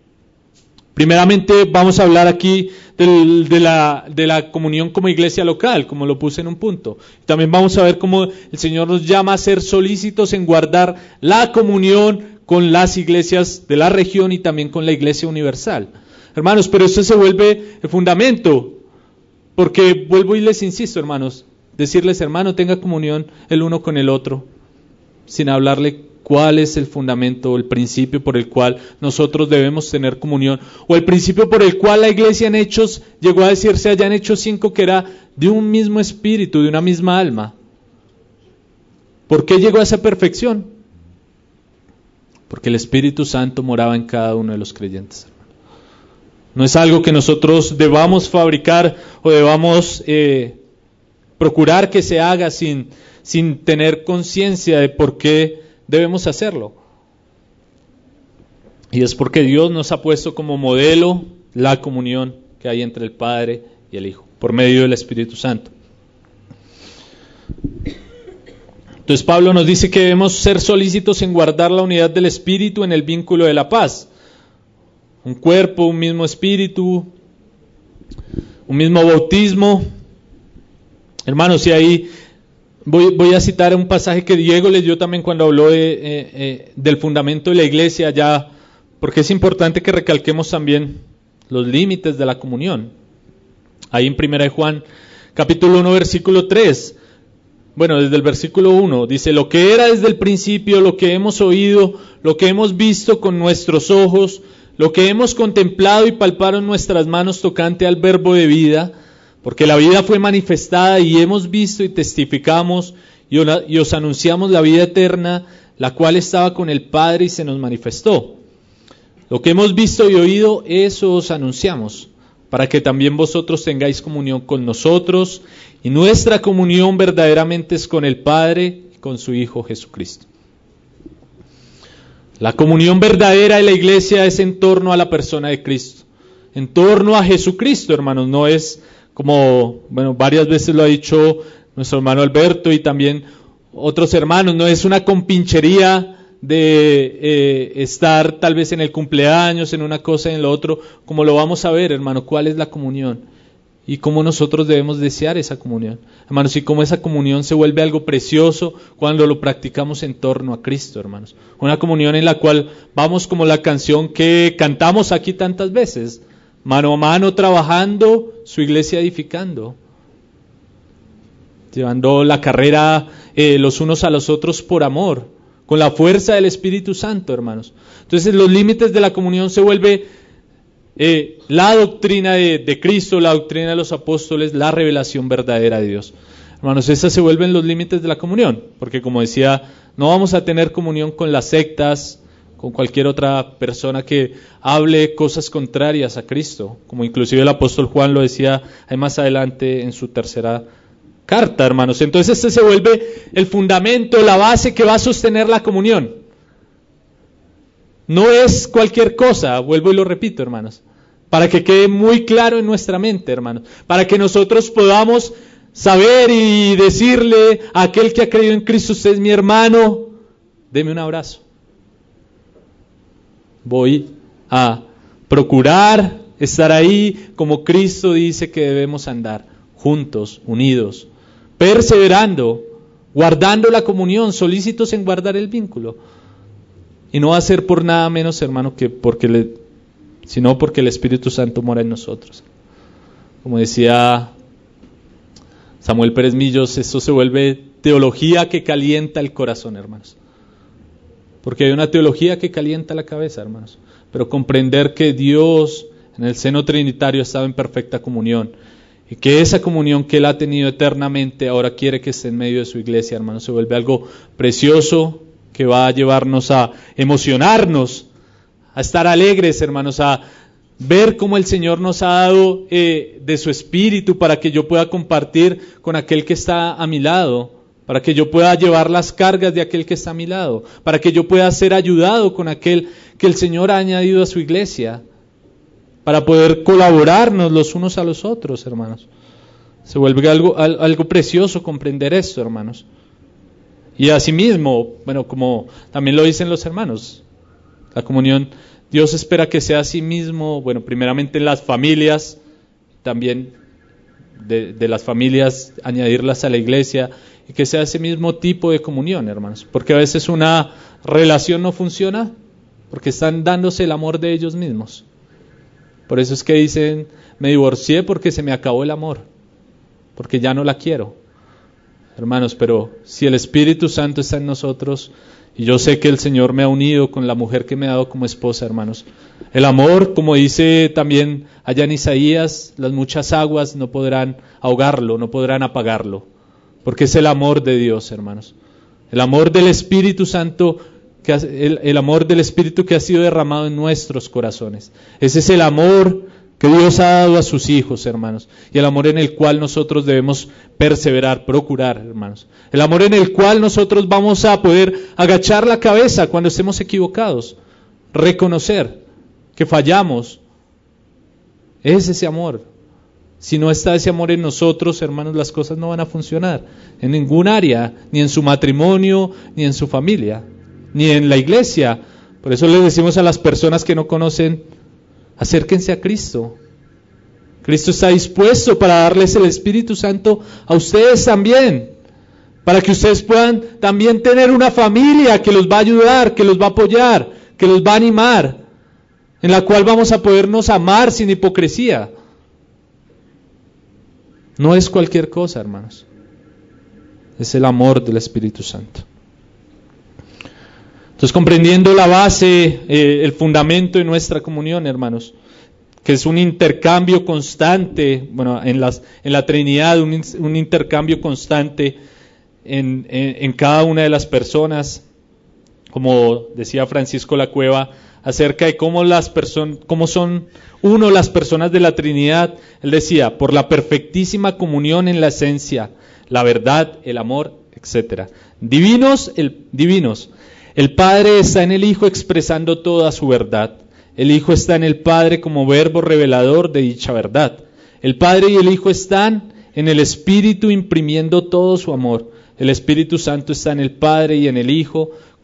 Primeramente vamos a hablar aquí del, de, la, de la comunión como iglesia local, como lo puse en un punto. También vamos a ver cómo el Señor nos llama a ser solícitos en guardar la comunión con las iglesias de la región y también con la iglesia universal. Hermanos, pero eso se vuelve el fundamento, porque vuelvo y les insisto, hermanos, decirles, hermano, tenga comunión el uno con el otro, sin hablarle cuál es el fundamento, el principio por el cual nosotros debemos tener comunión, o el principio por el cual la iglesia en Hechos llegó a decirse allá en Hechos cinco que era de un mismo espíritu, de una misma alma. ¿Por qué llegó a esa perfección? Porque el Espíritu Santo moraba en cada uno de los creyentes. No es algo que nosotros debamos fabricar o debamos eh, procurar que se haga sin, sin tener conciencia de por qué debemos hacerlo. Y es porque Dios nos ha puesto como modelo la comunión que hay entre el Padre y el Hijo, por medio del Espíritu Santo. Entonces Pablo nos dice que debemos ser solícitos en guardar la unidad del Espíritu en el vínculo de la paz. Un cuerpo, un mismo espíritu, un mismo bautismo. Hermanos, y ahí voy, voy a citar un pasaje que Diego les dio también cuando habló de, eh, eh, del fundamento de la iglesia, ya, porque es importante que recalquemos también los límites de la comunión. Ahí en primera de Juan, capítulo uno, versículo tres. Bueno, desde el versículo uno, dice: lo que era desde el principio, lo que hemos oído, lo que hemos visto con nuestros ojos, lo que hemos contemplado y palpado en nuestras manos tocante al verbo de vida, porque la vida fue manifestada y hemos visto y testificamos y os anunciamos la vida eterna, la cual estaba con el Padre y se nos manifestó. Lo que hemos visto y oído, eso os anunciamos, para que también vosotros tengáis comunión con nosotros, y nuestra comunión verdaderamente es con el Padre y con su Hijo Jesucristo. La comunión verdadera de la iglesia es en torno a la persona de Cristo, en torno a Jesucristo, hermanos. No es como, bueno, varias veces lo ha dicho nuestro hermano Alberto y también otros hermanos, no es una compinchería de eh, estar tal vez en el cumpleaños, en una cosa y en lo otro, como lo vamos a ver, hermano, cuál es la comunión y cómo nosotros debemos desear esa comunión, hermanos, y cómo esa comunión se vuelve algo precioso cuando lo practicamos en torno a Cristo, hermanos. Una comunión en la cual vamos como la canción que cantamos aquí tantas veces, mano a mano trabajando, su iglesia edificando, llevando la carrera eh, los unos a los otros por amor, con la fuerza del Espíritu Santo, hermanos. Entonces los límites de la comunión se vuelve eh, la doctrina de, de Cristo, la doctrina de los apóstoles, la revelación verdadera de Dios. Hermanos, esas se vuelven los límites de la comunión, porque como decía, no vamos a tener comunión con las sectas, con cualquier otra persona que hable cosas contrarias a Cristo, como inclusive el apóstol Juan lo decía ahí más adelante en su tercera carta, hermanos. Entonces este se vuelve el fundamento, la base que va a sostener la comunión. No es cualquier cosa, vuelvo y lo repito, hermanos, para que quede muy claro en nuestra mente, hermanos, para que nosotros podamos saber y decirle a aquel que ha creído en Cristo, usted es mi hermano, deme un abrazo. Voy a procurar estar ahí como Cristo dice que debemos andar, juntos, unidos, perseverando, guardando la comunión, solícitos en guardar el vínculo. Y no va a ser por nada menos, hermano, que porque le, sino porque el Espíritu Santo mora en nosotros. Como decía Samuel Pérez Millos, esto se vuelve teología que calienta el corazón, hermanos. Porque hay una teología que calienta la cabeza, hermanos. Pero comprender que Dios en el seno trinitario ha estado en perfecta comunión y que esa comunión que Él ha tenido eternamente ahora quiere que esté en medio de su iglesia, hermanos, se vuelve algo precioso que va a llevarnos a emocionarnos, a estar alegres, hermanos, a ver cómo el Señor nos ha dado eh, de su Espíritu para que yo pueda compartir con aquel que está a mi lado, para que yo pueda llevar las cargas de aquel que está a mi lado, para que yo pueda ser ayudado con aquel que el Señor ha añadido a su iglesia, para poder colaborarnos los unos a los otros, hermanos. Se vuelve algo, algo precioso comprender esto, hermanos. Y asimismo, bueno, como también lo dicen los hermanos, la comunión, Dios espera que sea así mismo, bueno, primeramente en las familias, también de, de las familias añadirlas a la iglesia, y que sea ese mismo tipo de comunión, hermanos, porque a veces una relación no funciona porque están dándose el amor de ellos mismos. Por eso es que dicen, me divorcié porque se me acabó el amor, porque ya no la quiero. Hermanos, pero si el Espíritu Santo está en nosotros, y yo sé que el Señor me ha unido con la mujer que me ha dado como esposa, hermanos, el amor, como dice también allá en Isaías, las muchas aguas no podrán ahogarlo, no podrán apagarlo, porque es el amor de Dios, hermanos, el amor del Espíritu Santo, que ha, el, el amor del Espíritu que ha sido derramado en nuestros corazones. Ese es el amor que Dios ha dado a sus hijos, hermanos, y el amor en el cual nosotros debemos perseverar, procurar, hermanos. El amor en el cual nosotros vamos a poder agachar la cabeza cuando estemos equivocados, reconocer que fallamos. Es ese amor. Si no está ese amor en nosotros, hermanos, las cosas no van a funcionar en ningún área, ni en su matrimonio, ni en su familia, ni en la iglesia. Por eso les decimos a las personas que no conocen, acérquense a Cristo. Cristo está dispuesto para darles el Espíritu Santo a ustedes también, para que ustedes puedan también tener una familia que los va a ayudar, que los va a apoyar, que los va a animar, en la cual vamos a podernos amar sin hipocresía. No es cualquier cosa, hermanos. Es el amor del Espíritu Santo. Entonces, comprendiendo la base, eh, el fundamento de nuestra comunión, hermanos, que es un intercambio constante, bueno, en, las, en la Trinidad, un, un intercambio constante en, en, en cada una de las personas, como decía Francisco La Cueva, acerca de cómo, las person- cómo son uno las personas de la Trinidad. Él decía, por la perfectísima comunión en la esencia, la verdad, el amor, etcétera. Divinos, el, divinos. El Padre está en el Hijo expresando toda su verdad. El Hijo está en el Padre como verbo revelador de dicha verdad. El Padre y el Hijo están en el Espíritu imprimiendo todo su amor. El Espíritu Santo está en el Padre y en el Hijo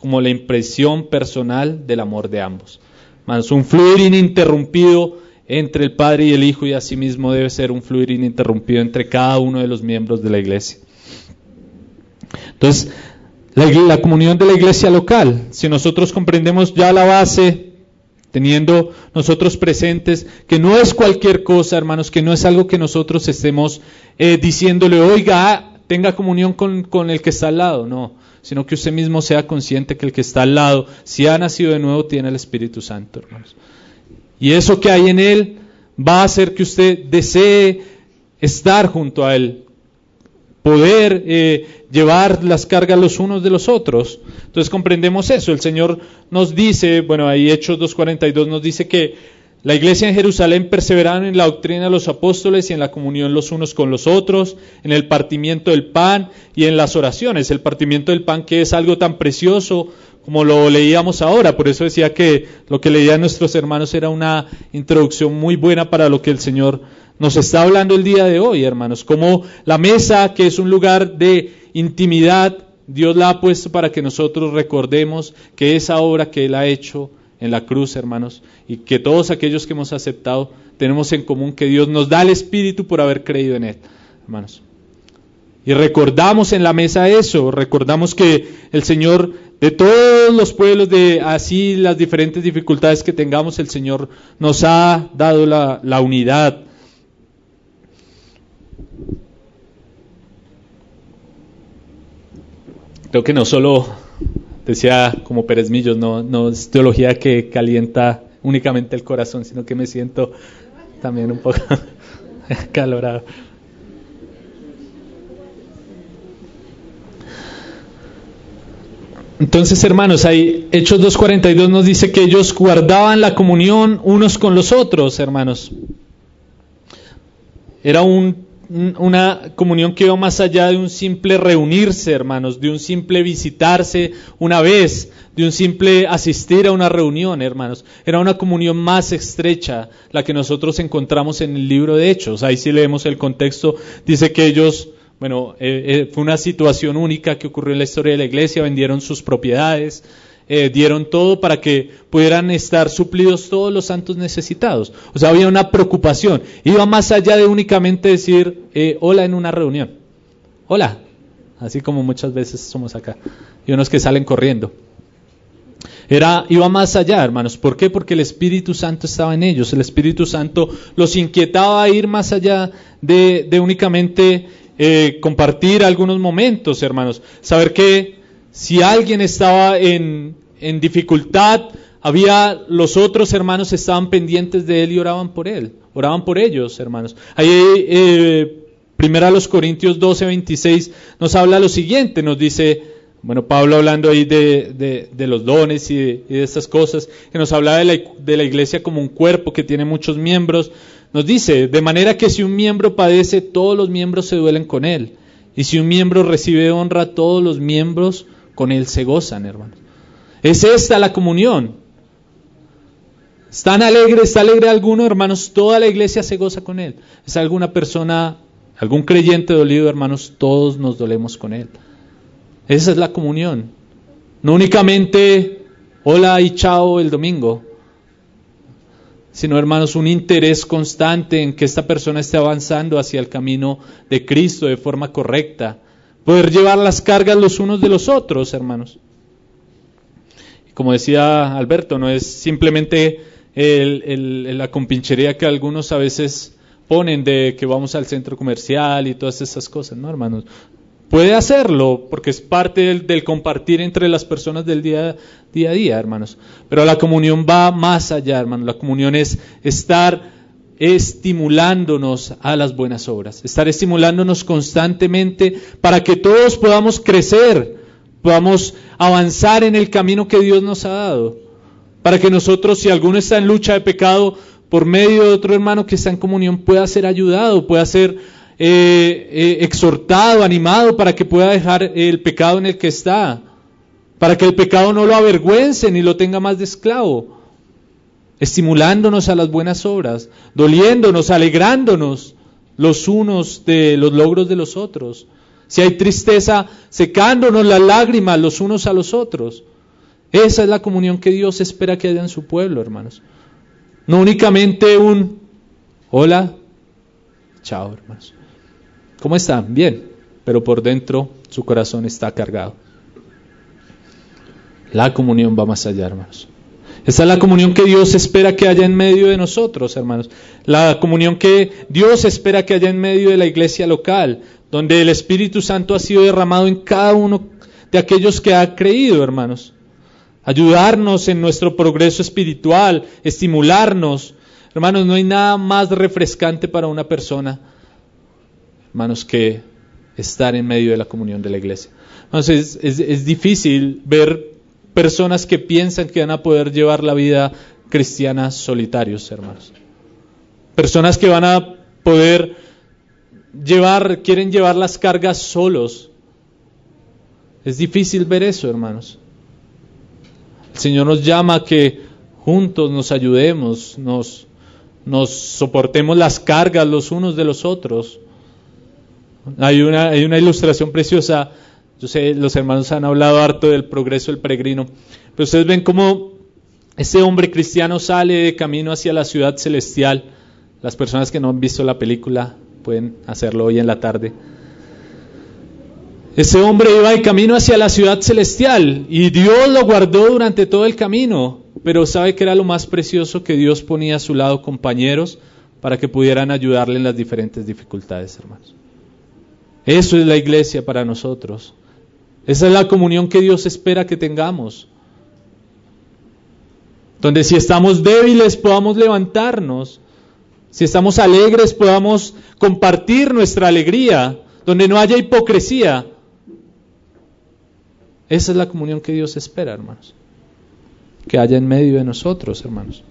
como la impresión personal del amor de ambos. Hermanos, un fluir ininterrumpido entre el Padre y el Hijo, y asimismo debe ser un fluir ininterrumpido entre cada uno de los miembros de la iglesia. Entonces, la, la comunión de la iglesia local, si nosotros comprendemos ya la base, teniendo nosotros presentes que no es cualquier cosa, hermanos, que no es algo que nosotros estemos eh, diciéndole, oiga, tenga comunión con, con el que está al lado, no, sino que usted mismo sea consciente que el que está al lado, si ha nacido de nuevo, tiene el Espíritu Santo, hermanos. Y eso que hay en él va a hacer que usted desee estar junto a él, poder eh, llevar las cargas los unos de los otros. Entonces comprendemos eso. El Señor nos dice, bueno, ahí Hechos dos cuarenta y dos nos dice que la iglesia en Jerusalén perseveraron en la doctrina de los apóstoles y en la comunión los unos con los otros, en el partimiento del pan y en las oraciones. El partimiento del pan, que es algo tan precioso como lo leíamos ahora. Por eso decía que lo que leían nuestros hermanos era una introducción muy buena para lo que el Señor nos está hablando el día de hoy, hermanos. Como la mesa, que es un lugar de intimidad, Dios la ha puesto para que nosotros recordemos que esa obra que Él ha hecho en la cruz, hermanos, y que todos aquellos que hemos aceptado tenemos en común que Dios nos da el Espíritu por haber creído en Él, hermanos. Y recordamos en la mesa eso, recordamos que el Señor, de todos los pueblos, de así las diferentes dificultades que tengamos, el Señor nos ha dado la, la unidad. Creo que no solo, decía como Pérez Millos, no, no es teología que calienta únicamente el corazón, sino que me siento también un poco acalorado. Entonces, hermanos, ahí Hechos dos cuarenta y dos nos dice que ellos guardaban la comunión unos con los otros, hermanos. Era un una comunión que iba más allá de un simple reunirse, hermanos, de un simple visitarse una vez, de un simple asistir a una reunión, hermanos. Era una comunión más estrecha, la que nosotros encontramos en el libro de Hechos. Ahí sí leemos el contexto, dice que ellos, bueno, eh, eh, fue una situación única que ocurrió en la historia de la iglesia, vendieron sus propiedades, Eh, dieron todo para que pudieran estar suplidos todos los santos necesitados. O sea, había una preocupación. Iba más allá de únicamente decir eh, hola en una reunión. Hola, así como muchas veces somos acá. Y unos que salen corriendo. Era, iba más allá, hermanos. ¿Por qué? Porque el Espíritu Santo estaba en ellos. El Espíritu Santo los inquietaba a ir más allá de, de únicamente eh, compartir algunos momentos, hermanos. Saber que si alguien estaba en, en dificultad, había los otros hermanos estaban pendientes de él y oraban por él, oraban por ellos, hermanos. Ahí, eh, primero a los Corintios doce, veintiséis, nos habla lo siguiente, nos dice, bueno, Pablo hablando ahí de, de, de los dones y de, y de estas cosas, que nos habla de la, de la iglesia como un cuerpo que tiene muchos miembros, nos dice, de manera que si un miembro padece, todos los miembros se duelen con él, y si un miembro recibe honra, todos los miembros con él se gozan, hermanos. Es esta la comunión. ¿Están alegres? ¿Está alegre alguno, hermanos? Toda la iglesia se goza con él. ¿Es alguna persona, algún creyente dolido, hermanos? Todos nos dolemos con él. Esa es la comunión. No únicamente hola y chao el domingo, sino, hermanos, un interés constante en que esta persona esté avanzando hacia el camino de Cristo de forma correcta. Poder llevar las cargas los unos de los otros, hermanos. Como decía Alberto, no es simplemente el, el, la compinchería que algunos a veces ponen de que vamos al centro comercial y todas esas cosas, ¿no, hermanos? Puede hacerlo, porque es parte del, del compartir entre las personas del día, día a día, hermanos. Pero la comunión va más allá, hermanos. La comunión es estar estimulándonos a las buenas obras, estar estimulándonos constantemente para que todos podamos crecer, podamos avanzar en el camino que Dios nos ha dado, para que nosotros, si alguno está en lucha de pecado, por medio de otro hermano que está en comunión, pueda ser ayudado, pueda ser eh, eh, exhortado, animado, para que pueda dejar el pecado en el que está, para que el pecado no lo avergüence ni lo tenga más de esclavo. Estimulándonos a las buenas obras, doliéndonos, alegrándonos los unos de los logros de los otros. Si hay tristeza, secándonos las lágrimas los unos a los otros. Esa es la comunión que Dios espera que haya en su pueblo, hermanos. No únicamente un hola, chao, hermanos. ¿Cómo están? Bien, pero por dentro su corazón está cargado. La comunión va más allá, hermanos. Esa es la comunión que Dios espera que haya en medio de nosotros, hermanos. La comunión que Dios espera que haya en medio de la iglesia local, donde el Espíritu Santo ha sido derramado en cada uno de aquellos que ha creído, hermanos. Ayudarnos en nuestro progreso espiritual, estimularnos. Hermanos, no hay nada más refrescante para una persona, hermanos, que estar en medio de la comunión de la iglesia. Entonces, es, es, es difícil ver personas que piensan que van a poder llevar la vida cristiana solitarios, hermanos. Personas que van a poder llevar, quieren llevar las cargas solos. Es difícil ver eso, hermanos. El Señor nos llama a que juntos nos ayudemos, nos, nos soportemos las cargas los unos de los otros. Hay una, hay una ilustración preciosa. Yo sé, los hermanos han hablado harto del progreso del peregrino, pero ustedes ven cómo ese hombre cristiano sale de camino hacia la ciudad celestial. Las personas que no han visto la película pueden hacerlo hoy en la tarde. Ese hombre iba de camino hacia la ciudad celestial y Dios lo guardó durante todo el camino, pero ¿sabe qué era lo más precioso? Que Dios ponía a su lado compañeros para que pudieran ayudarle en las diferentes dificultades, hermanos. Eso es la iglesia para nosotros. Esa es la comunión que Dios espera que tengamos. Donde si estamos débiles podamos levantarnos. Si estamos alegres podamos compartir nuestra alegría. Donde no haya hipocresía. Esa es la comunión que Dios espera, hermanos. Que haya en medio de nosotros, hermanos.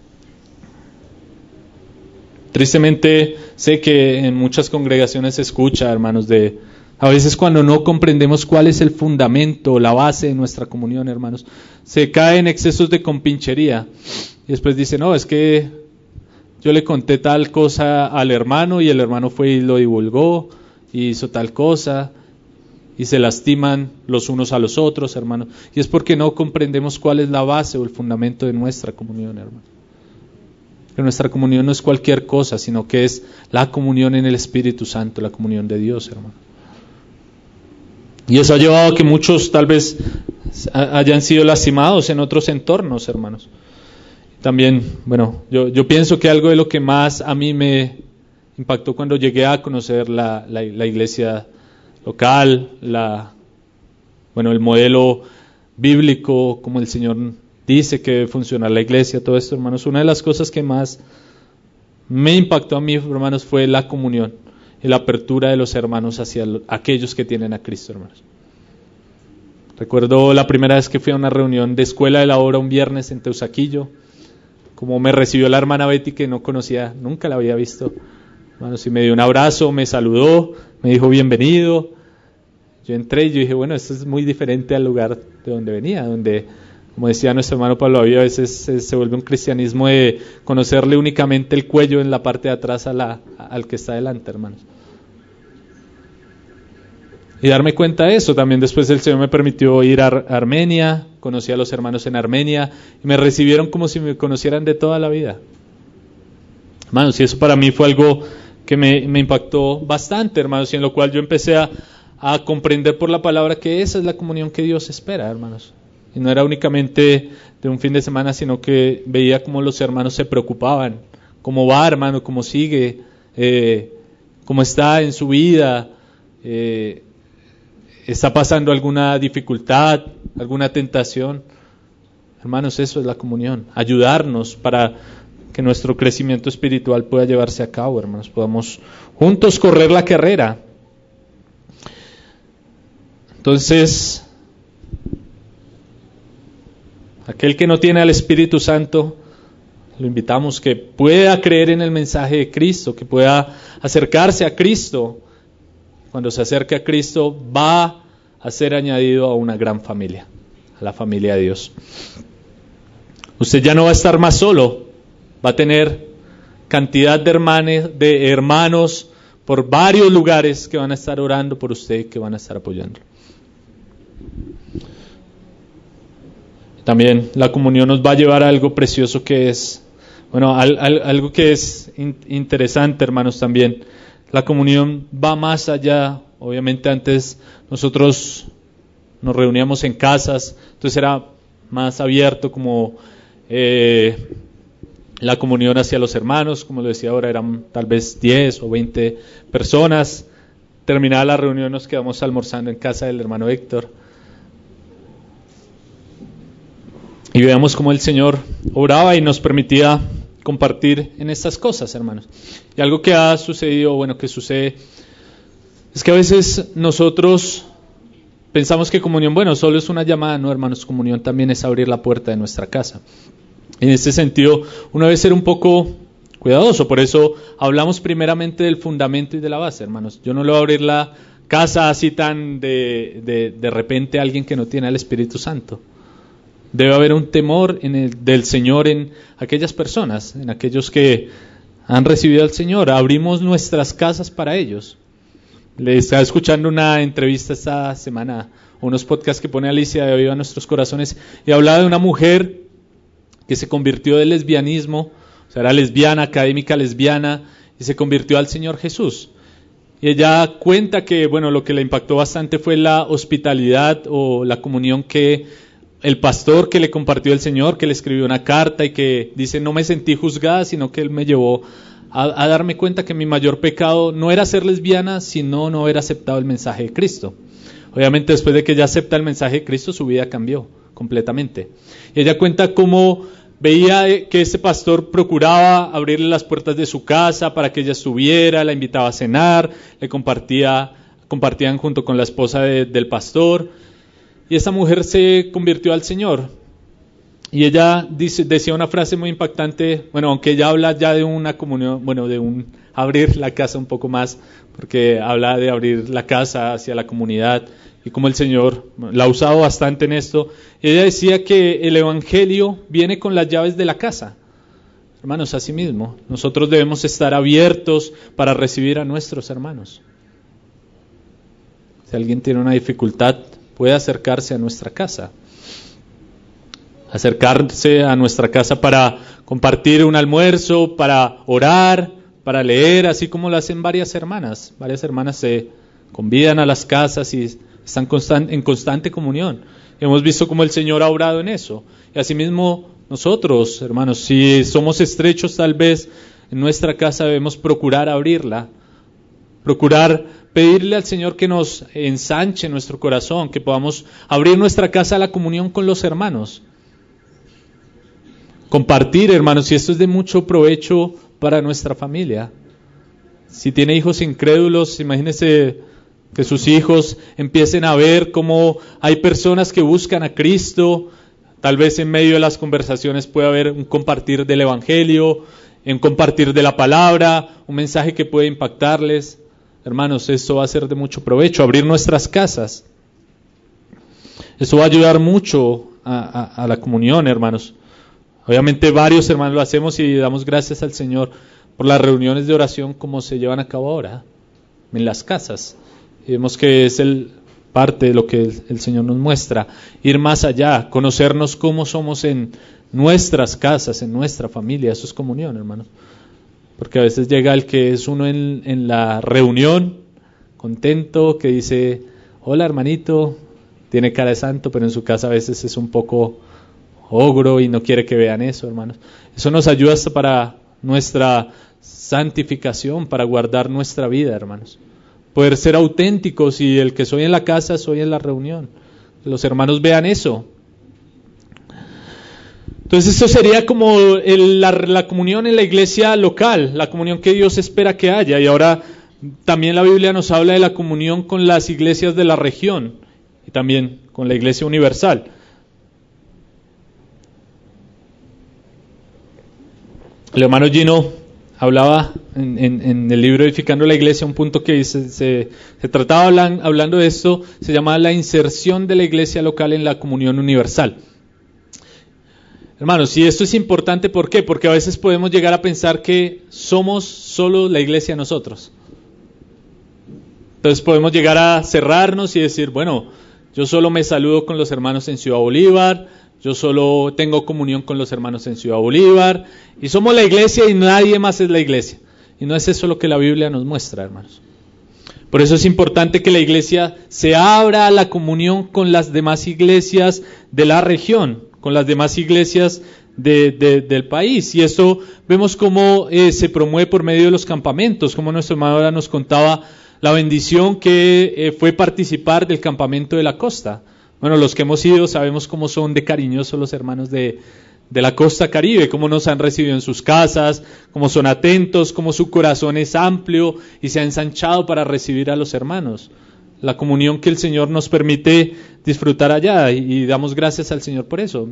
Tristemente sé que en muchas congregaciones se escucha, hermanos, de a veces cuando no comprendemos cuál es el fundamento, la base de nuestra comunión, hermanos, se cae en excesos de compinchería. Y después dice, no, es que yo le conté tal cosa al hermano y el hermano fue y lo divulgó y hizo tal cosa y se lastiman los unos a los otros, hermanos. Y es porque no comprendemos cuál es la base o el fundamento de nuestra comunión, hermanos. Que nuestra comunión no es cualquier cosa, sino que es la comunión en el Espíritu Santo, la comunión de Dios, hermano. Y eso ha llevado a que muchos tal vez hayan sido lastimados en otros entornos, hermanos. También, bueno, yo, yo pienso que algo de lo que más a mí me impactó cuando llegué a conocer la, la, la iglesia local, la, bueno, el modelo bíblico, como el Señor dice que debe funcionar la iglesia, todo esto, hermanos. Una de las cosas que más me impactó a mí, hermanos, fue la comunión y la apertura de los hermanos hacia aquellos que tienen a Cristo, hermanos. Recuerdo la primera vez que fui a una reunión de Escuela de la Obra un viernes en Teusaquillo, como me recibió la hermana Betty, que no conocía, nunca la había visto, hermanos, y me dio un abrazo, me saludó, me dijo bienvenido. Yo entré y yo dije, bueno, esto es muy diferente al lugar de donde venía, donde, como decía nuestro hermano Pablo, a veces se, se vuelve un cristianismo de conocerle únicamente el cuello en la parte de atrás a la, al que está delante, hermanos. Y darme cuenta de eso. También después el Señor me permitió ir a Armenia, conocí a los hermanos en Armenia y me recibieron como si me conocieran de toda la vida. Hermanos, y eso para mí fue algo que me, me impactó bastante, hermanos, y en lo cual yo empecé a, a comprender por la palabra que esa es la comunión que Dios espera, hermanos. Y no era únicamente de un fin de semana, sino que veía cómo los hermanos se preocupaban. ¿Cómo va, hermano? ¿Cómo sigue? Eh, ¿Cómo está en su vida? Eh, ¿Está pasando alguna dificultad, alguna tentación? Hermanos, eso es la comunión. Ayudarnos para que nuestro crecimiento espiritual pueda llevarse a cabo, hermanos. Podamos juntos correr la carrera. Entonces, aquel que no tiene al Espíritu Santo, lo invitamos que pueda creer en el mensaje de Cristo, que pueda acercarse a Cristo. Cuando se acerque a Cristo, va a ser añadido a una gran familia, a la familia de Dios. Usted ya no va a estar más solo, va a tener cantidad de hermanos, de hermanos por varios lugares que van a estar orando por usted, que van a estar apoyándolo. También la comunión nos va a llevar a algo precioso que es, bueno, al, al, algo que es in, interesante, hermanos, también. La comunión va más allá. Obviamente antes nosotros nos reuníamos en casas, entonces era más abierto como eh, la comunión hacia los hermanos, como lo decía ahora, eran tal vez diez o veinte personas. Terminada la reunión nos quedamos almorzando en casa del hermano Héctor. Y veamos cómo el Señor obraba y nos permitía compartir en estas cosas, hermanos. Y algo que ha sucedido, bueno, que sucede, es que a veces nosotros pensamos que comunión, bueno, solo es una llamada. No, hermanos, comunión también es abrir la puerta de nuestra casa. En este sentido, uno debe ser un poco cuidadoso. Por eso hablamos primeramente del fundamento y de la base, hermanos. Yo no le voy a abrir la casa así tan de, de, de repente a alguien que no tiene al Espíritu Santo. Debe haber un temor en el, del Señor en aquellas personas, en aquellos que han recibido al Señor. Abrimos nuestras casas para ellos. Le estaba escuchando una entrevista esta semana, unos podcasts que pone Alicia de Aviva Nuestros Corazones, y hablaba de una mujer que se convirtió del lesbianismo, o sea, era lesbiana, académica lesbiana, y se convirtió al Señor Jesús. Y ella cuenta que, bueno, lo que le impactó bastante fue la hospitalidad o la comunión que el pastor que le compartió el Señor, que le escribió una carta y que dice, no me sentí juzgada, sino que él me llevó a, a darme cuenta que mi mayor pecado no era ser lesbiana, sino no haber aceptado el mensaje de Cristo. Obviamente después de que ella acepta el mensaje de Cristo, su vida cambió completamente. Y ella cuenta cómo veía que ese pastor procuraba abrirle las puertas de su casa para que ella estuviera, la invitaba a cenar, le compartía, compartían junto con la esposa de, del pastor. Y esa mujer se convirtió al Señor. Y ella dice, decía una frase muy impactante, bueno, aunque ella habla ya de una comunión, bueno, de un abrir la casa un poco más, porque habla de abrir la casa hacia la comunidad, y como el Señor la ha usado bastante en esto. Ella decía que el Evangelio viene con las llaves de la casa. Hermanos, así mismo, nosotros debemos estar abiertos para recibir a nuestros hermanos. Si alguien tiene una dificultad, puede acercarse a nuestra casa. Acercarse a nuestra casa para compartir un almuerzo, para orar, para leer, así como lo hacen varias hermanas. Varias hermanas se convidan a las casas y están constant, en constante comunión. Hemos visto cómo el Señor ha obrado en eso. Y asimismo nosotros, hermanos, si somos estrechos tal vez en nuestra casa, debemos procurar abrirla, procurar pedirle al Señor que nos ensanche nuestro corazón, que podamos abrir nuestra casa a la comunión con los hermanos. Compartir, hermanos, y esto es de mucho provecho para nuestra familia. Si tiene hijos incrédulos, imagínese que sus hijos empiecen a ver cómo hay personas que buscan a Cristo. Tal vez en medio de las conversaciones puede haber un compartir del Evangelio, un compartir de la palabra, un mensaje que puede impactarles. Hermanos, esto va a ser de mucho provecho, abrir nuestras casas. Eso va a ayudar mucho a, a, a la comunión, hermanos. Obviamente varios hermanos lo hacemos y damos gracias al Señor por las reuniones de oración como se llevan a cabo ahora en las casas. Y vemos que es el, parte de lo que el, el Señor nos muestra, ir más allá, conocernos cómo somos en nuestras casas, en nuestra familia. Eso es comunión, hermanos. Porque a veces llega el que es uno en, en la reunión, contento, que dice, hola hermanito, tiene cara de santo, pero en su casa a veces es un poco ogro y no quiere que vean eso, hermanos. Eso nos ayuda hasta para nuestra santificación, para guardar nuestra vida, hermanos. Poder ser auténticos, y el que soy en la casa, soy en la reunión. Los hermanos vean eso. Entonces esto sería como el, la, la comunión en la iglesia local, la comunión que Dios espera que haya. Y ahora también la Biblia nos habla de la comunión con las iglesias de la región y también con la iglesia universal. El hermano Gino hablaba en, en, en el libro Edificando la Iglesia, un punto que se, se, se trataba hablan, hablando de esto, se llamaba la inserción de la iglesia local en la comunión universal. Hermanos, y esto es importante, ¿por qué? Porque a veces podemos llegar a pensar que somos solo la iglesia nosotros. Entonces podemos llegar a cerrarnos y decir, bueno, yo solo me saludo con los hermanos en Ciudad Bolívar, yo solo tengo comunión con los hermanos en Ciudad Bolívar, y somos la iglesia y nadie más es la iglesia. Y no es eso lo que la Biblia nos muestra, hermanos. Por eso es importante que la iglesia se abra a la comunión con las demás iglesias de la región, con las demás iglesias de, de, del país. Y esto vemos cómo eh, se promueve por medio de los campamentos, como nuestro hermano ahora nos contaba la bendición que eh, fue participar del campamento de la costa. Bueno, los que hemos ido sabemos cómo son de cariñosos los hermanos de, de la costa caribe, cómo nos han recibido en sus casas, cómo son atentos, cómo su corazón es amplio y se ha ensanchado para recibir a los hermanos. La comunión que el Señor nos permite disfrutar allá, y, y damos gracias al Señor por eso.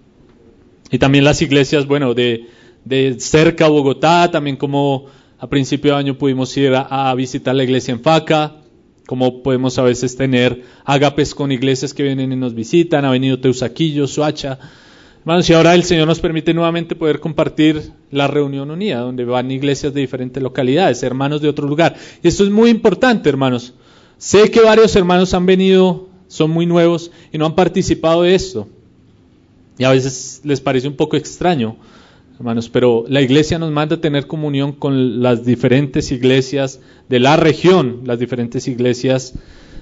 Y también las iglesias, bueno, de, de cerca a Bogotá, también como a principio de año pudimos ir a, a visitar la iglesia en Faca, como podemos a veces tener ágapes con iglesias que vienen y nos visitan, ha venido Teusaquillo, Soacha. Hermanos, y ahora el Señor nos permite nuevamente poder compartir la reunión unida, donde van iglesias de diferentes localidades, hermanos de otro lugar. Y esto es muy importante, hermanos. Sé que varios hermanos han venido, son muy nuevos y no han participado de esto. Y a veces les parece un poco extraño, hermanos, pero la iglesia nos manda a tener comunión con las diferentes iglesias de la región, las diferentes iglesias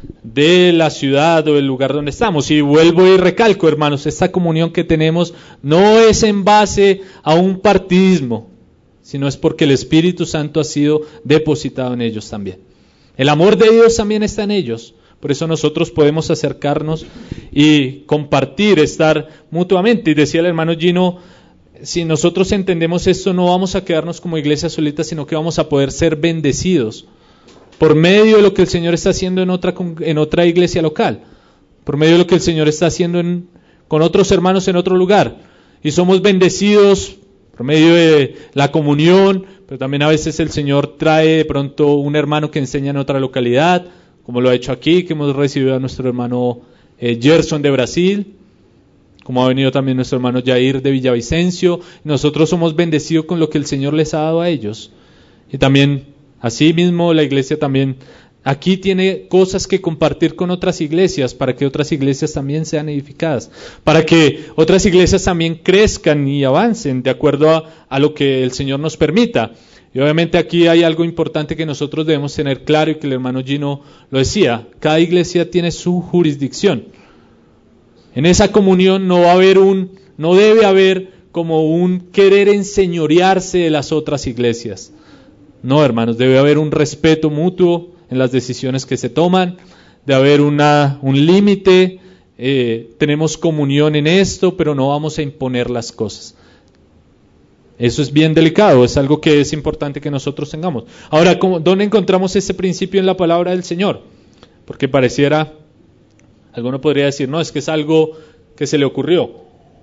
de la ciudad o del lugar donde estamos. Y vuelvo y recalco, hermanos, esta comunión que tenemos no es en base a un partidismo, sino es porque el Espíritu Santo ha sido depositado en ellos también. El amor de Dios también está en ellos. Por eso nosotros podemos acercarnos y compartir, estar mutuamente. Y decía el hermano Gino, si nosotros entendemos esto, no vamos a quedarnos como iglesia solita, sino que vamos a poder ser bendecidos por medio de lo que el Señor está haciendo en otra, en otra iglesia local, por medio de lo que el Señor está haciendo en, con otros hermanos en otro lugar. Y somos bendecidos por medio de la comunión, pero también a veces el Señor trae de pronto un hermano que enseña en otra localidad, como lo ha hecho aquí, que hemos recibido a nuestro hermano eh, Gerson de Brasil, como ha venido también nuestro hermano Jair de Villavicencio. Nosotros somos bendecidos con lo que el Señor les ha dado a ellos. Y también, así mismo, la iglesia también aquí tiene cosas que compartir con otras iglesias, para que otras iglesias también sean edificadas, para que otras iglesias también crezcan y avancen de acuerdo a, a lo que el Señor nos permita. Y obviamente aquí hay algo importante que nosotros debemos tener claro, y que el hermano Gino lo decía: cada iglesia tiene su jurisdicción. En esa comunión no va a haber un, no debe haber como un querer enseñorearse de las otras iglesias. No, hermanos, debe haber un respeto mutuo en las decisiones que se toman, debe haber una, un límite, eh, tenemos comunión en esto, pero no vamos a imponer las cosas. Eso es bien delicado, es algo que es importante que nosotros tengamos. Ahora, ¿cómo, ¿dónde encontramos ese principio en la palabra del Señor? Porque pareciera, alguno podría decir, no, es que es algo que se le ocurrió.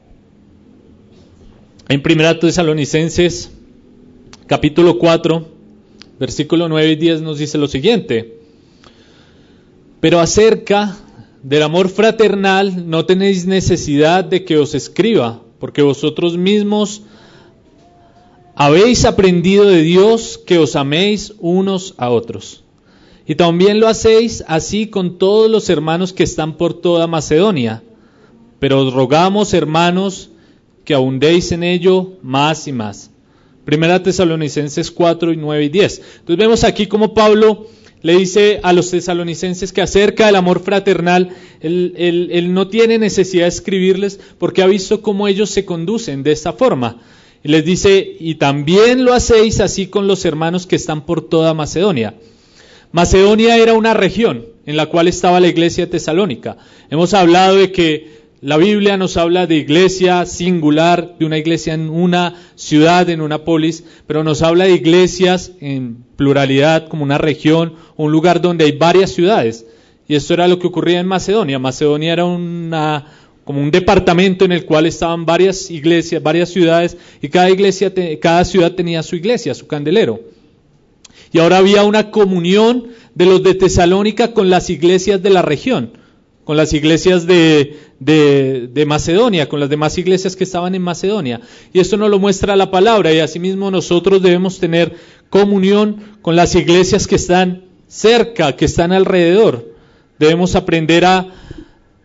En Primera Tesalonicenses, capítulo cuatro, versículo nueve y diez nos dice lo siguiente: pero acerca del amor fraternal no tenéis necesidad de que os escriba, porque vosotros mismos habéis aprendido de Dios que os améis unos a otros. Y también lo hacéis así con todos los hermanos que están por toda Macedonia. Pero os rogamos, hermanos, que abundéis en ello más y más. Primera Tesalonicenses cuatro, nueve y diez. Entonces vemos aquí como Pablo le dice a los tesalonicenses que acerca del amor fraternal, él, él, él no tiene necesidad de escribirles, porque ha visto cómo ellos se conducen de esta forma. Y les dice, y también lo hacéis así con los hermanos que están por toda Macedonia. Macedonia era una región en la cual estaba la iglesia de Tesalónica. Hemos hablado de que la Biblia nos habla de iglesia singular, de una iglesia en una ciudad, en una polis, pero nos habla de iglesias en pluralidad, como una región, un lugar donde hay varias ciudades. Y esto era lo que ocurría en Macedonia. Macedonia era una, como un departamento en el cual estaban varias iglesias, varias ciudades, y cada iglesia, cada ciudad tenía su iglesia, su candelero. Y ahora había una comunión de los de Tesalónica con las iglesias de la región, con las iglesias de, de, de Macedonia, con las demás iglesias que estaban en Macedonia. Y esto nos lo muestra la palabra, y asimismo nosotros debemos tener comunión con las iglesias que están cerca, que están alrededor. Debemos aprender a,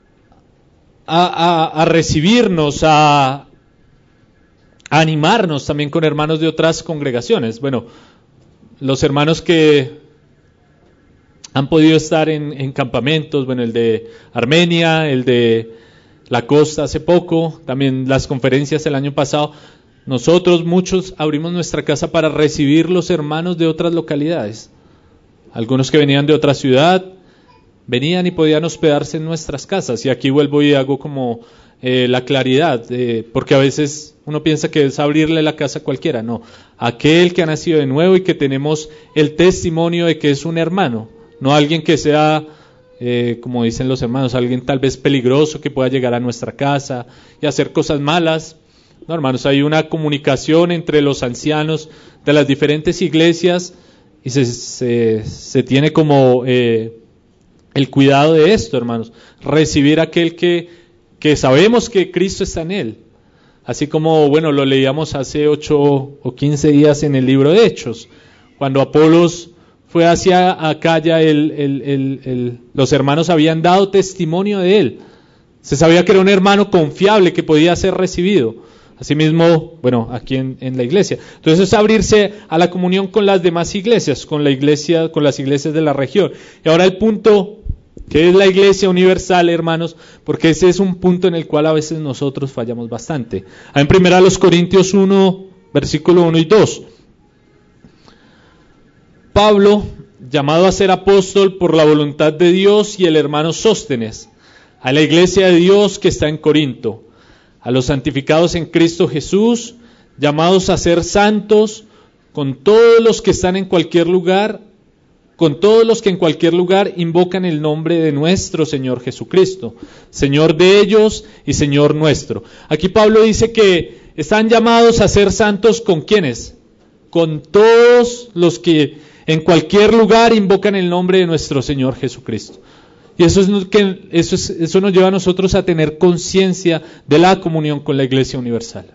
a, a, a recibirnos, a, a animarnos también con hermanos de otras congregaciones. Bueno, los hermanos que han podido estar en, en campamentos, bueno, el de Armenia, el de la costa hace poco, también las conferencias el año pasado. Nosotros muchos abrimos nuestra casa para recibir los hermanos de otras localidades. Algunos que venían de otra ciudad, venían y podían hospedarse en nuestras casas. Y aquí vuelvo y hago como eh, la claridad, eh, porque a veces uno piensa que es abrirle la casa a cualquiera. No, aquel que ha nacido de nuevo y que tenemos el testimonio de que es un hermano, no alguien que sea, eh, como dicen los hermanos, alguien tal vez peligroso que pueda llegar a nuestra casa y hacer cosas malas. No, hermanos, hay una comunicación entre los ancianos de las diferentes iglesias y se, se, se tiene como eh, el cuidado de esto, hermanos, recibir a aquel que, que sabemos que Cristo está en él. Así como, bueno, lo leíamos hace ocho o quince días en el libro de Hechos, cuando Apolos fue hacia Acaya, el, el, el, el, los hermanos habían dado testimonio de él. Se sabía que era un hermano confiable que podía ser recibido. Asimismo, bueno, aquí en, en la iglesia. Entonces es abrirse a la comunión con las demás iglesias, con la iglesia, con las iglesias de la región. Y ahora el punto, que es la iglesia universal, hermanos, porque ese es un punto en el cual a veces nosotros fallamos bastante. En primera los Corintios uno, versículo uno y dos. Pablo, llamado a ser apóstol por la voluntad de Dios, y el hermano Sóstenes, a la iglesia de Dios que está en Corinto, a los santificados en Cristo Jesús, llamados a ser santos, con todos los que están en cualquier lugar, con todos los que en cualquier lugar invocan el nombre de nuestro Señor Jesucristo, Señor de ellos y Señor nuestro. Aquí Pablo dice que están llamados a ser santos, ¿con quiénes? Con todos los que en cualquier lugar invocan el nombre de nuestro Señor Jesucristo. Y eso, es que, eso, es, eso nos lleva a nosotros a tener conciencia de la comunión con la Iglesia Universal.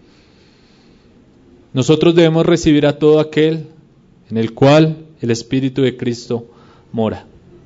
Nosotros debemos recibir a todo aquel en el cual el Espíritu de Cristo mora.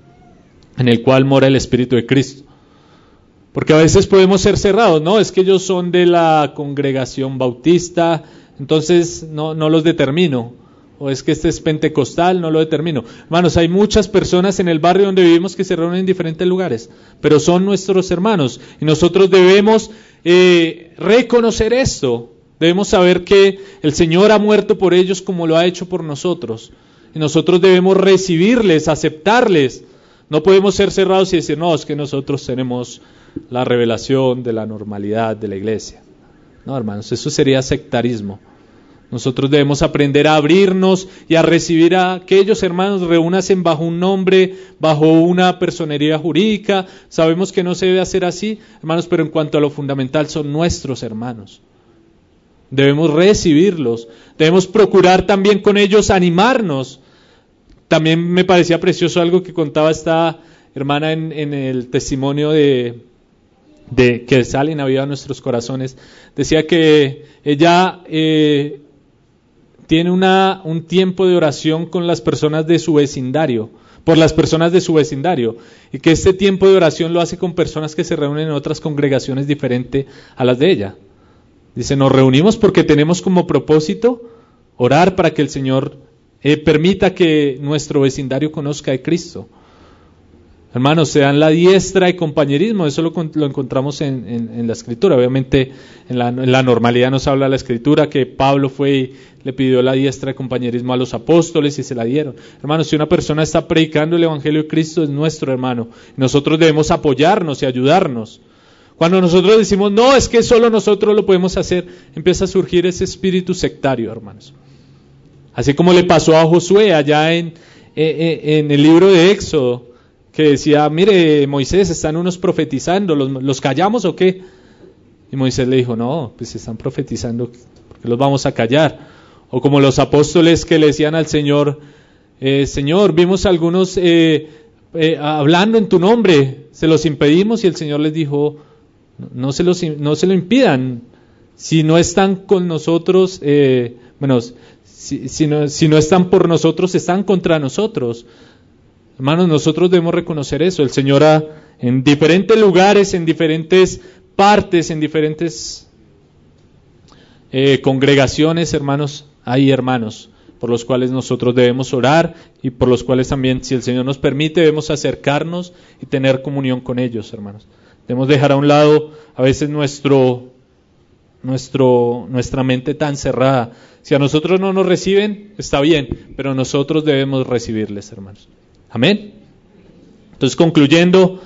En el cual mora el Espíritu de Cristo. Porque a veces podemos ser cerrados, ¿no? Es que ellos son de la congregación bautista, entonces no, no los determino. O es que este es pentecostal, no lo determino. Hermanos, hay muchas personas en el barrio donde vivimos que se reúnen en diferentes lugares, pero son nuestros hermanos. Y nosotros debemos eh, reconocer esto. Debemos saber que el Señor ha muerto por ellos como lo ha hecho por nosotros. Y nosotros debemos recibirles, aceptarles. No podemos ser cerrados y decir, no, es que nosotros tenemos la revelación de la normalidad de la iglesia. No, hermanos, eso sería sectarismo. Nosotros debemos aprender a abrirnos y a recibir a aquellos hermanos, reúnanse bajo un nombre, bajo una personería jurídica. Sabemos que no se debe hacer así, hermanos, pero en cuanto a lo fundamental son nuestros hermanos. Debemos recibirlos, debemos procurar también con ellos animarnos. También me parecía precioso algo que contaba esta hermana en, en el testimonio de, de que sale en Navidad a nuestros corazones. Decía que ella eh, tiene una, un tiempo de oración con las personas de su vecindario, por las personas de su vecindario, y que este tiempo de oración lo hace con personas que se reúnen en otras congregaciones diferentes a las de ella. Dice, nos reunimos porque tenemos como propósito orar para que el Señor eh, permita que nuestro vecindario conozca de Cristo. Hermanos, se dan la diestra y compañerismo, eso lo, lo encontramos en, en, en la Escritura. Obviamente en la, en la normalidad nos habla la Escritura que Pablo fue y le pidió la diestra de compañerismo a los apóstoles y se la dieron. Hermanos, si una persona está predicando el Evangelio de Cristo, es nuestro hermano. Nosotros debemos apoyarnos y ayudarnos. Cuando nosotros decimos, no, es que solo nosotros lo podemos hacer, empieza a surgir ese espíritu sectario, hermanos. Así como le pasó a Josué allá en, en, en el libro de Éxodo, que decía, mire, Moisés, están unos profetizando, ¿los, los callamos o qué? Y Moisés le dijo, no, pues están profetizando, ¿por qué los vamos a callar? O como los apóstoles que le decían al Señor, eh, Señor, vimos algunos eh, eh, hablando en tu nombre, se los impedimos, y el Señor les dijo, no se, los, no se lo impidan, si no están con nosotros, eh, bueno, si, si, no, si no están por nosotros, están contra nosotros. Hermanos, nosotros debemos reconocer eso. El Señor ha en diferentes lugares, en diferentes partes, en diferentes eh, congregaciones, hermanos, hay hermanos por los cuales nosotros debemos orar y por los cuales también, si el Señor nos permite, debemos acercarnos y tener comunión con ellos, hermanos. Debemos dejar a un lado a veces nuestro, nuestro, nuestra mente tan cerrada. Si a nosotros no nos reciben, está bien, pero nosotros debemos recibirles, hermanos. Amén. Entonces, concluyendo,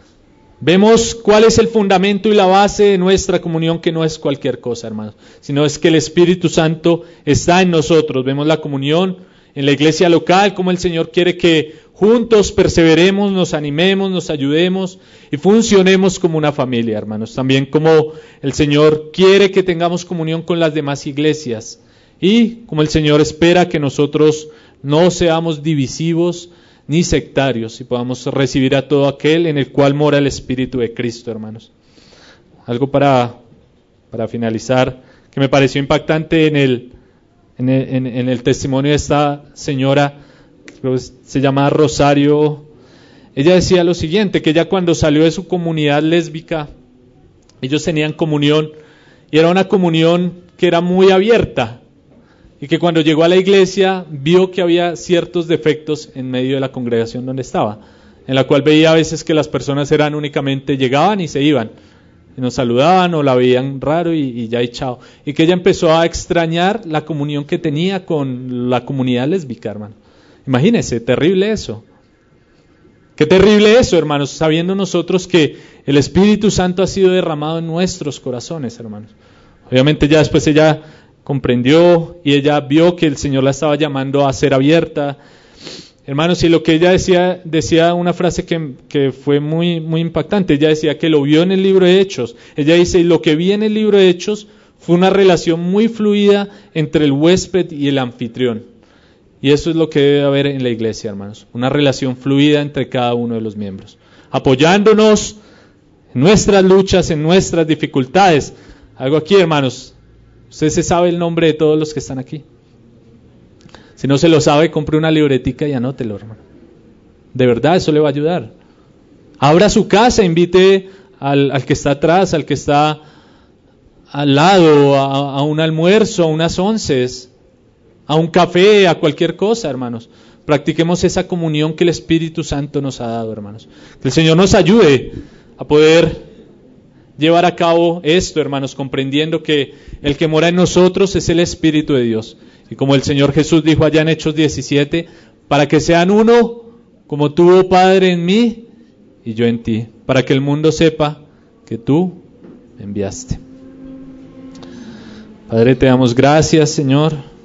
vemos cuál es el fundamento y la base de nuestra comunión, que no es cualquier cosa, hermanos, sino es que el Espíritu Santo está en nosotros. Vemos la comunión en la iglesia local, como el Señor quiere que juntos perseveremos, nos animemos, nos ayudemos y funcionemos como una familia, hermanos. También como el Señor quiere que tengamos comunión con las demás iglesias y como el Señor espera que nosotros no seamos divisivos ni sectarios y podamos recibir a todo aquel en el cual mora el Espíritu de Cristo, hermanos. Algo para, para finalizar que me pareció impactante en el, en el, en, en el testimonio de esta señora, creo que se llama Rosario. Ella decía lo siguiente, que ella cuando salió de su comunidad lésbica, ellos tenían comunión y era una comunión que era muy abierta. Y que cuando llegó a la iglesia vio que había ciertos defectos en medio de la congregación donde estaba, en la cual veía a veces que las personas eran únicamente, llegaban y se iban, y nos saludaban o la veían raro y, y ya y chao. Y que ella empezó a extrañar la comunión que tenía con la comunidad lésbica, hermano. Imagínense, terrible eso. Qué terrible eso, hermanos, sabiendo nosotros que el Espíritu Santo ha sido derramado en nuestros corazones, hermanos. Obviamente ya después ella comprendió y ella vio que el Señor la estaba llamando a ser abierta. Hermanos, y lo que ella decía, decía una frase que, que fue muy, muy impactante. Ella decía que lo vio en el libro de Hechos. Ella dice, y lo que vi en el libro de Hechos fue una relación muy fluida entre el huésped y el anfitrión. Y eso es lo que debe haber en la iglesia, hermanos. Una relación fluida entre cada uno de los miembros. Apoyándonos en nuestras luchas, en nuestras dificultades. Algo aquí, hermanos. Usted se sabe el nombre de todos los que están aquí. Si no se lo sabe, compre una libretica y anótelo, hermano. De verdad, eso le va a ayudar. Abra su casa, invite al, al que está atrás, al que está al lado, a, a un almuerzo, a unas onces, a un café, a cualquier cosa, hermanos. Practiquemos esa comunión que el Espíritu Santo nos ha dado, hermanos. Que el Señor nos ayude a poder llevar a cabo esto, hermanos, comprendiendo que el que mora en nosotros es el Espíritu de Dios. Y como el Señor Jesús dijo allá en Hechos diecisiete, para que sean uno, como tú, oh Padre, en mí y yo en ti, para que el mundo sepa que tú me enviaste. Padre, te damos gracias, Señor.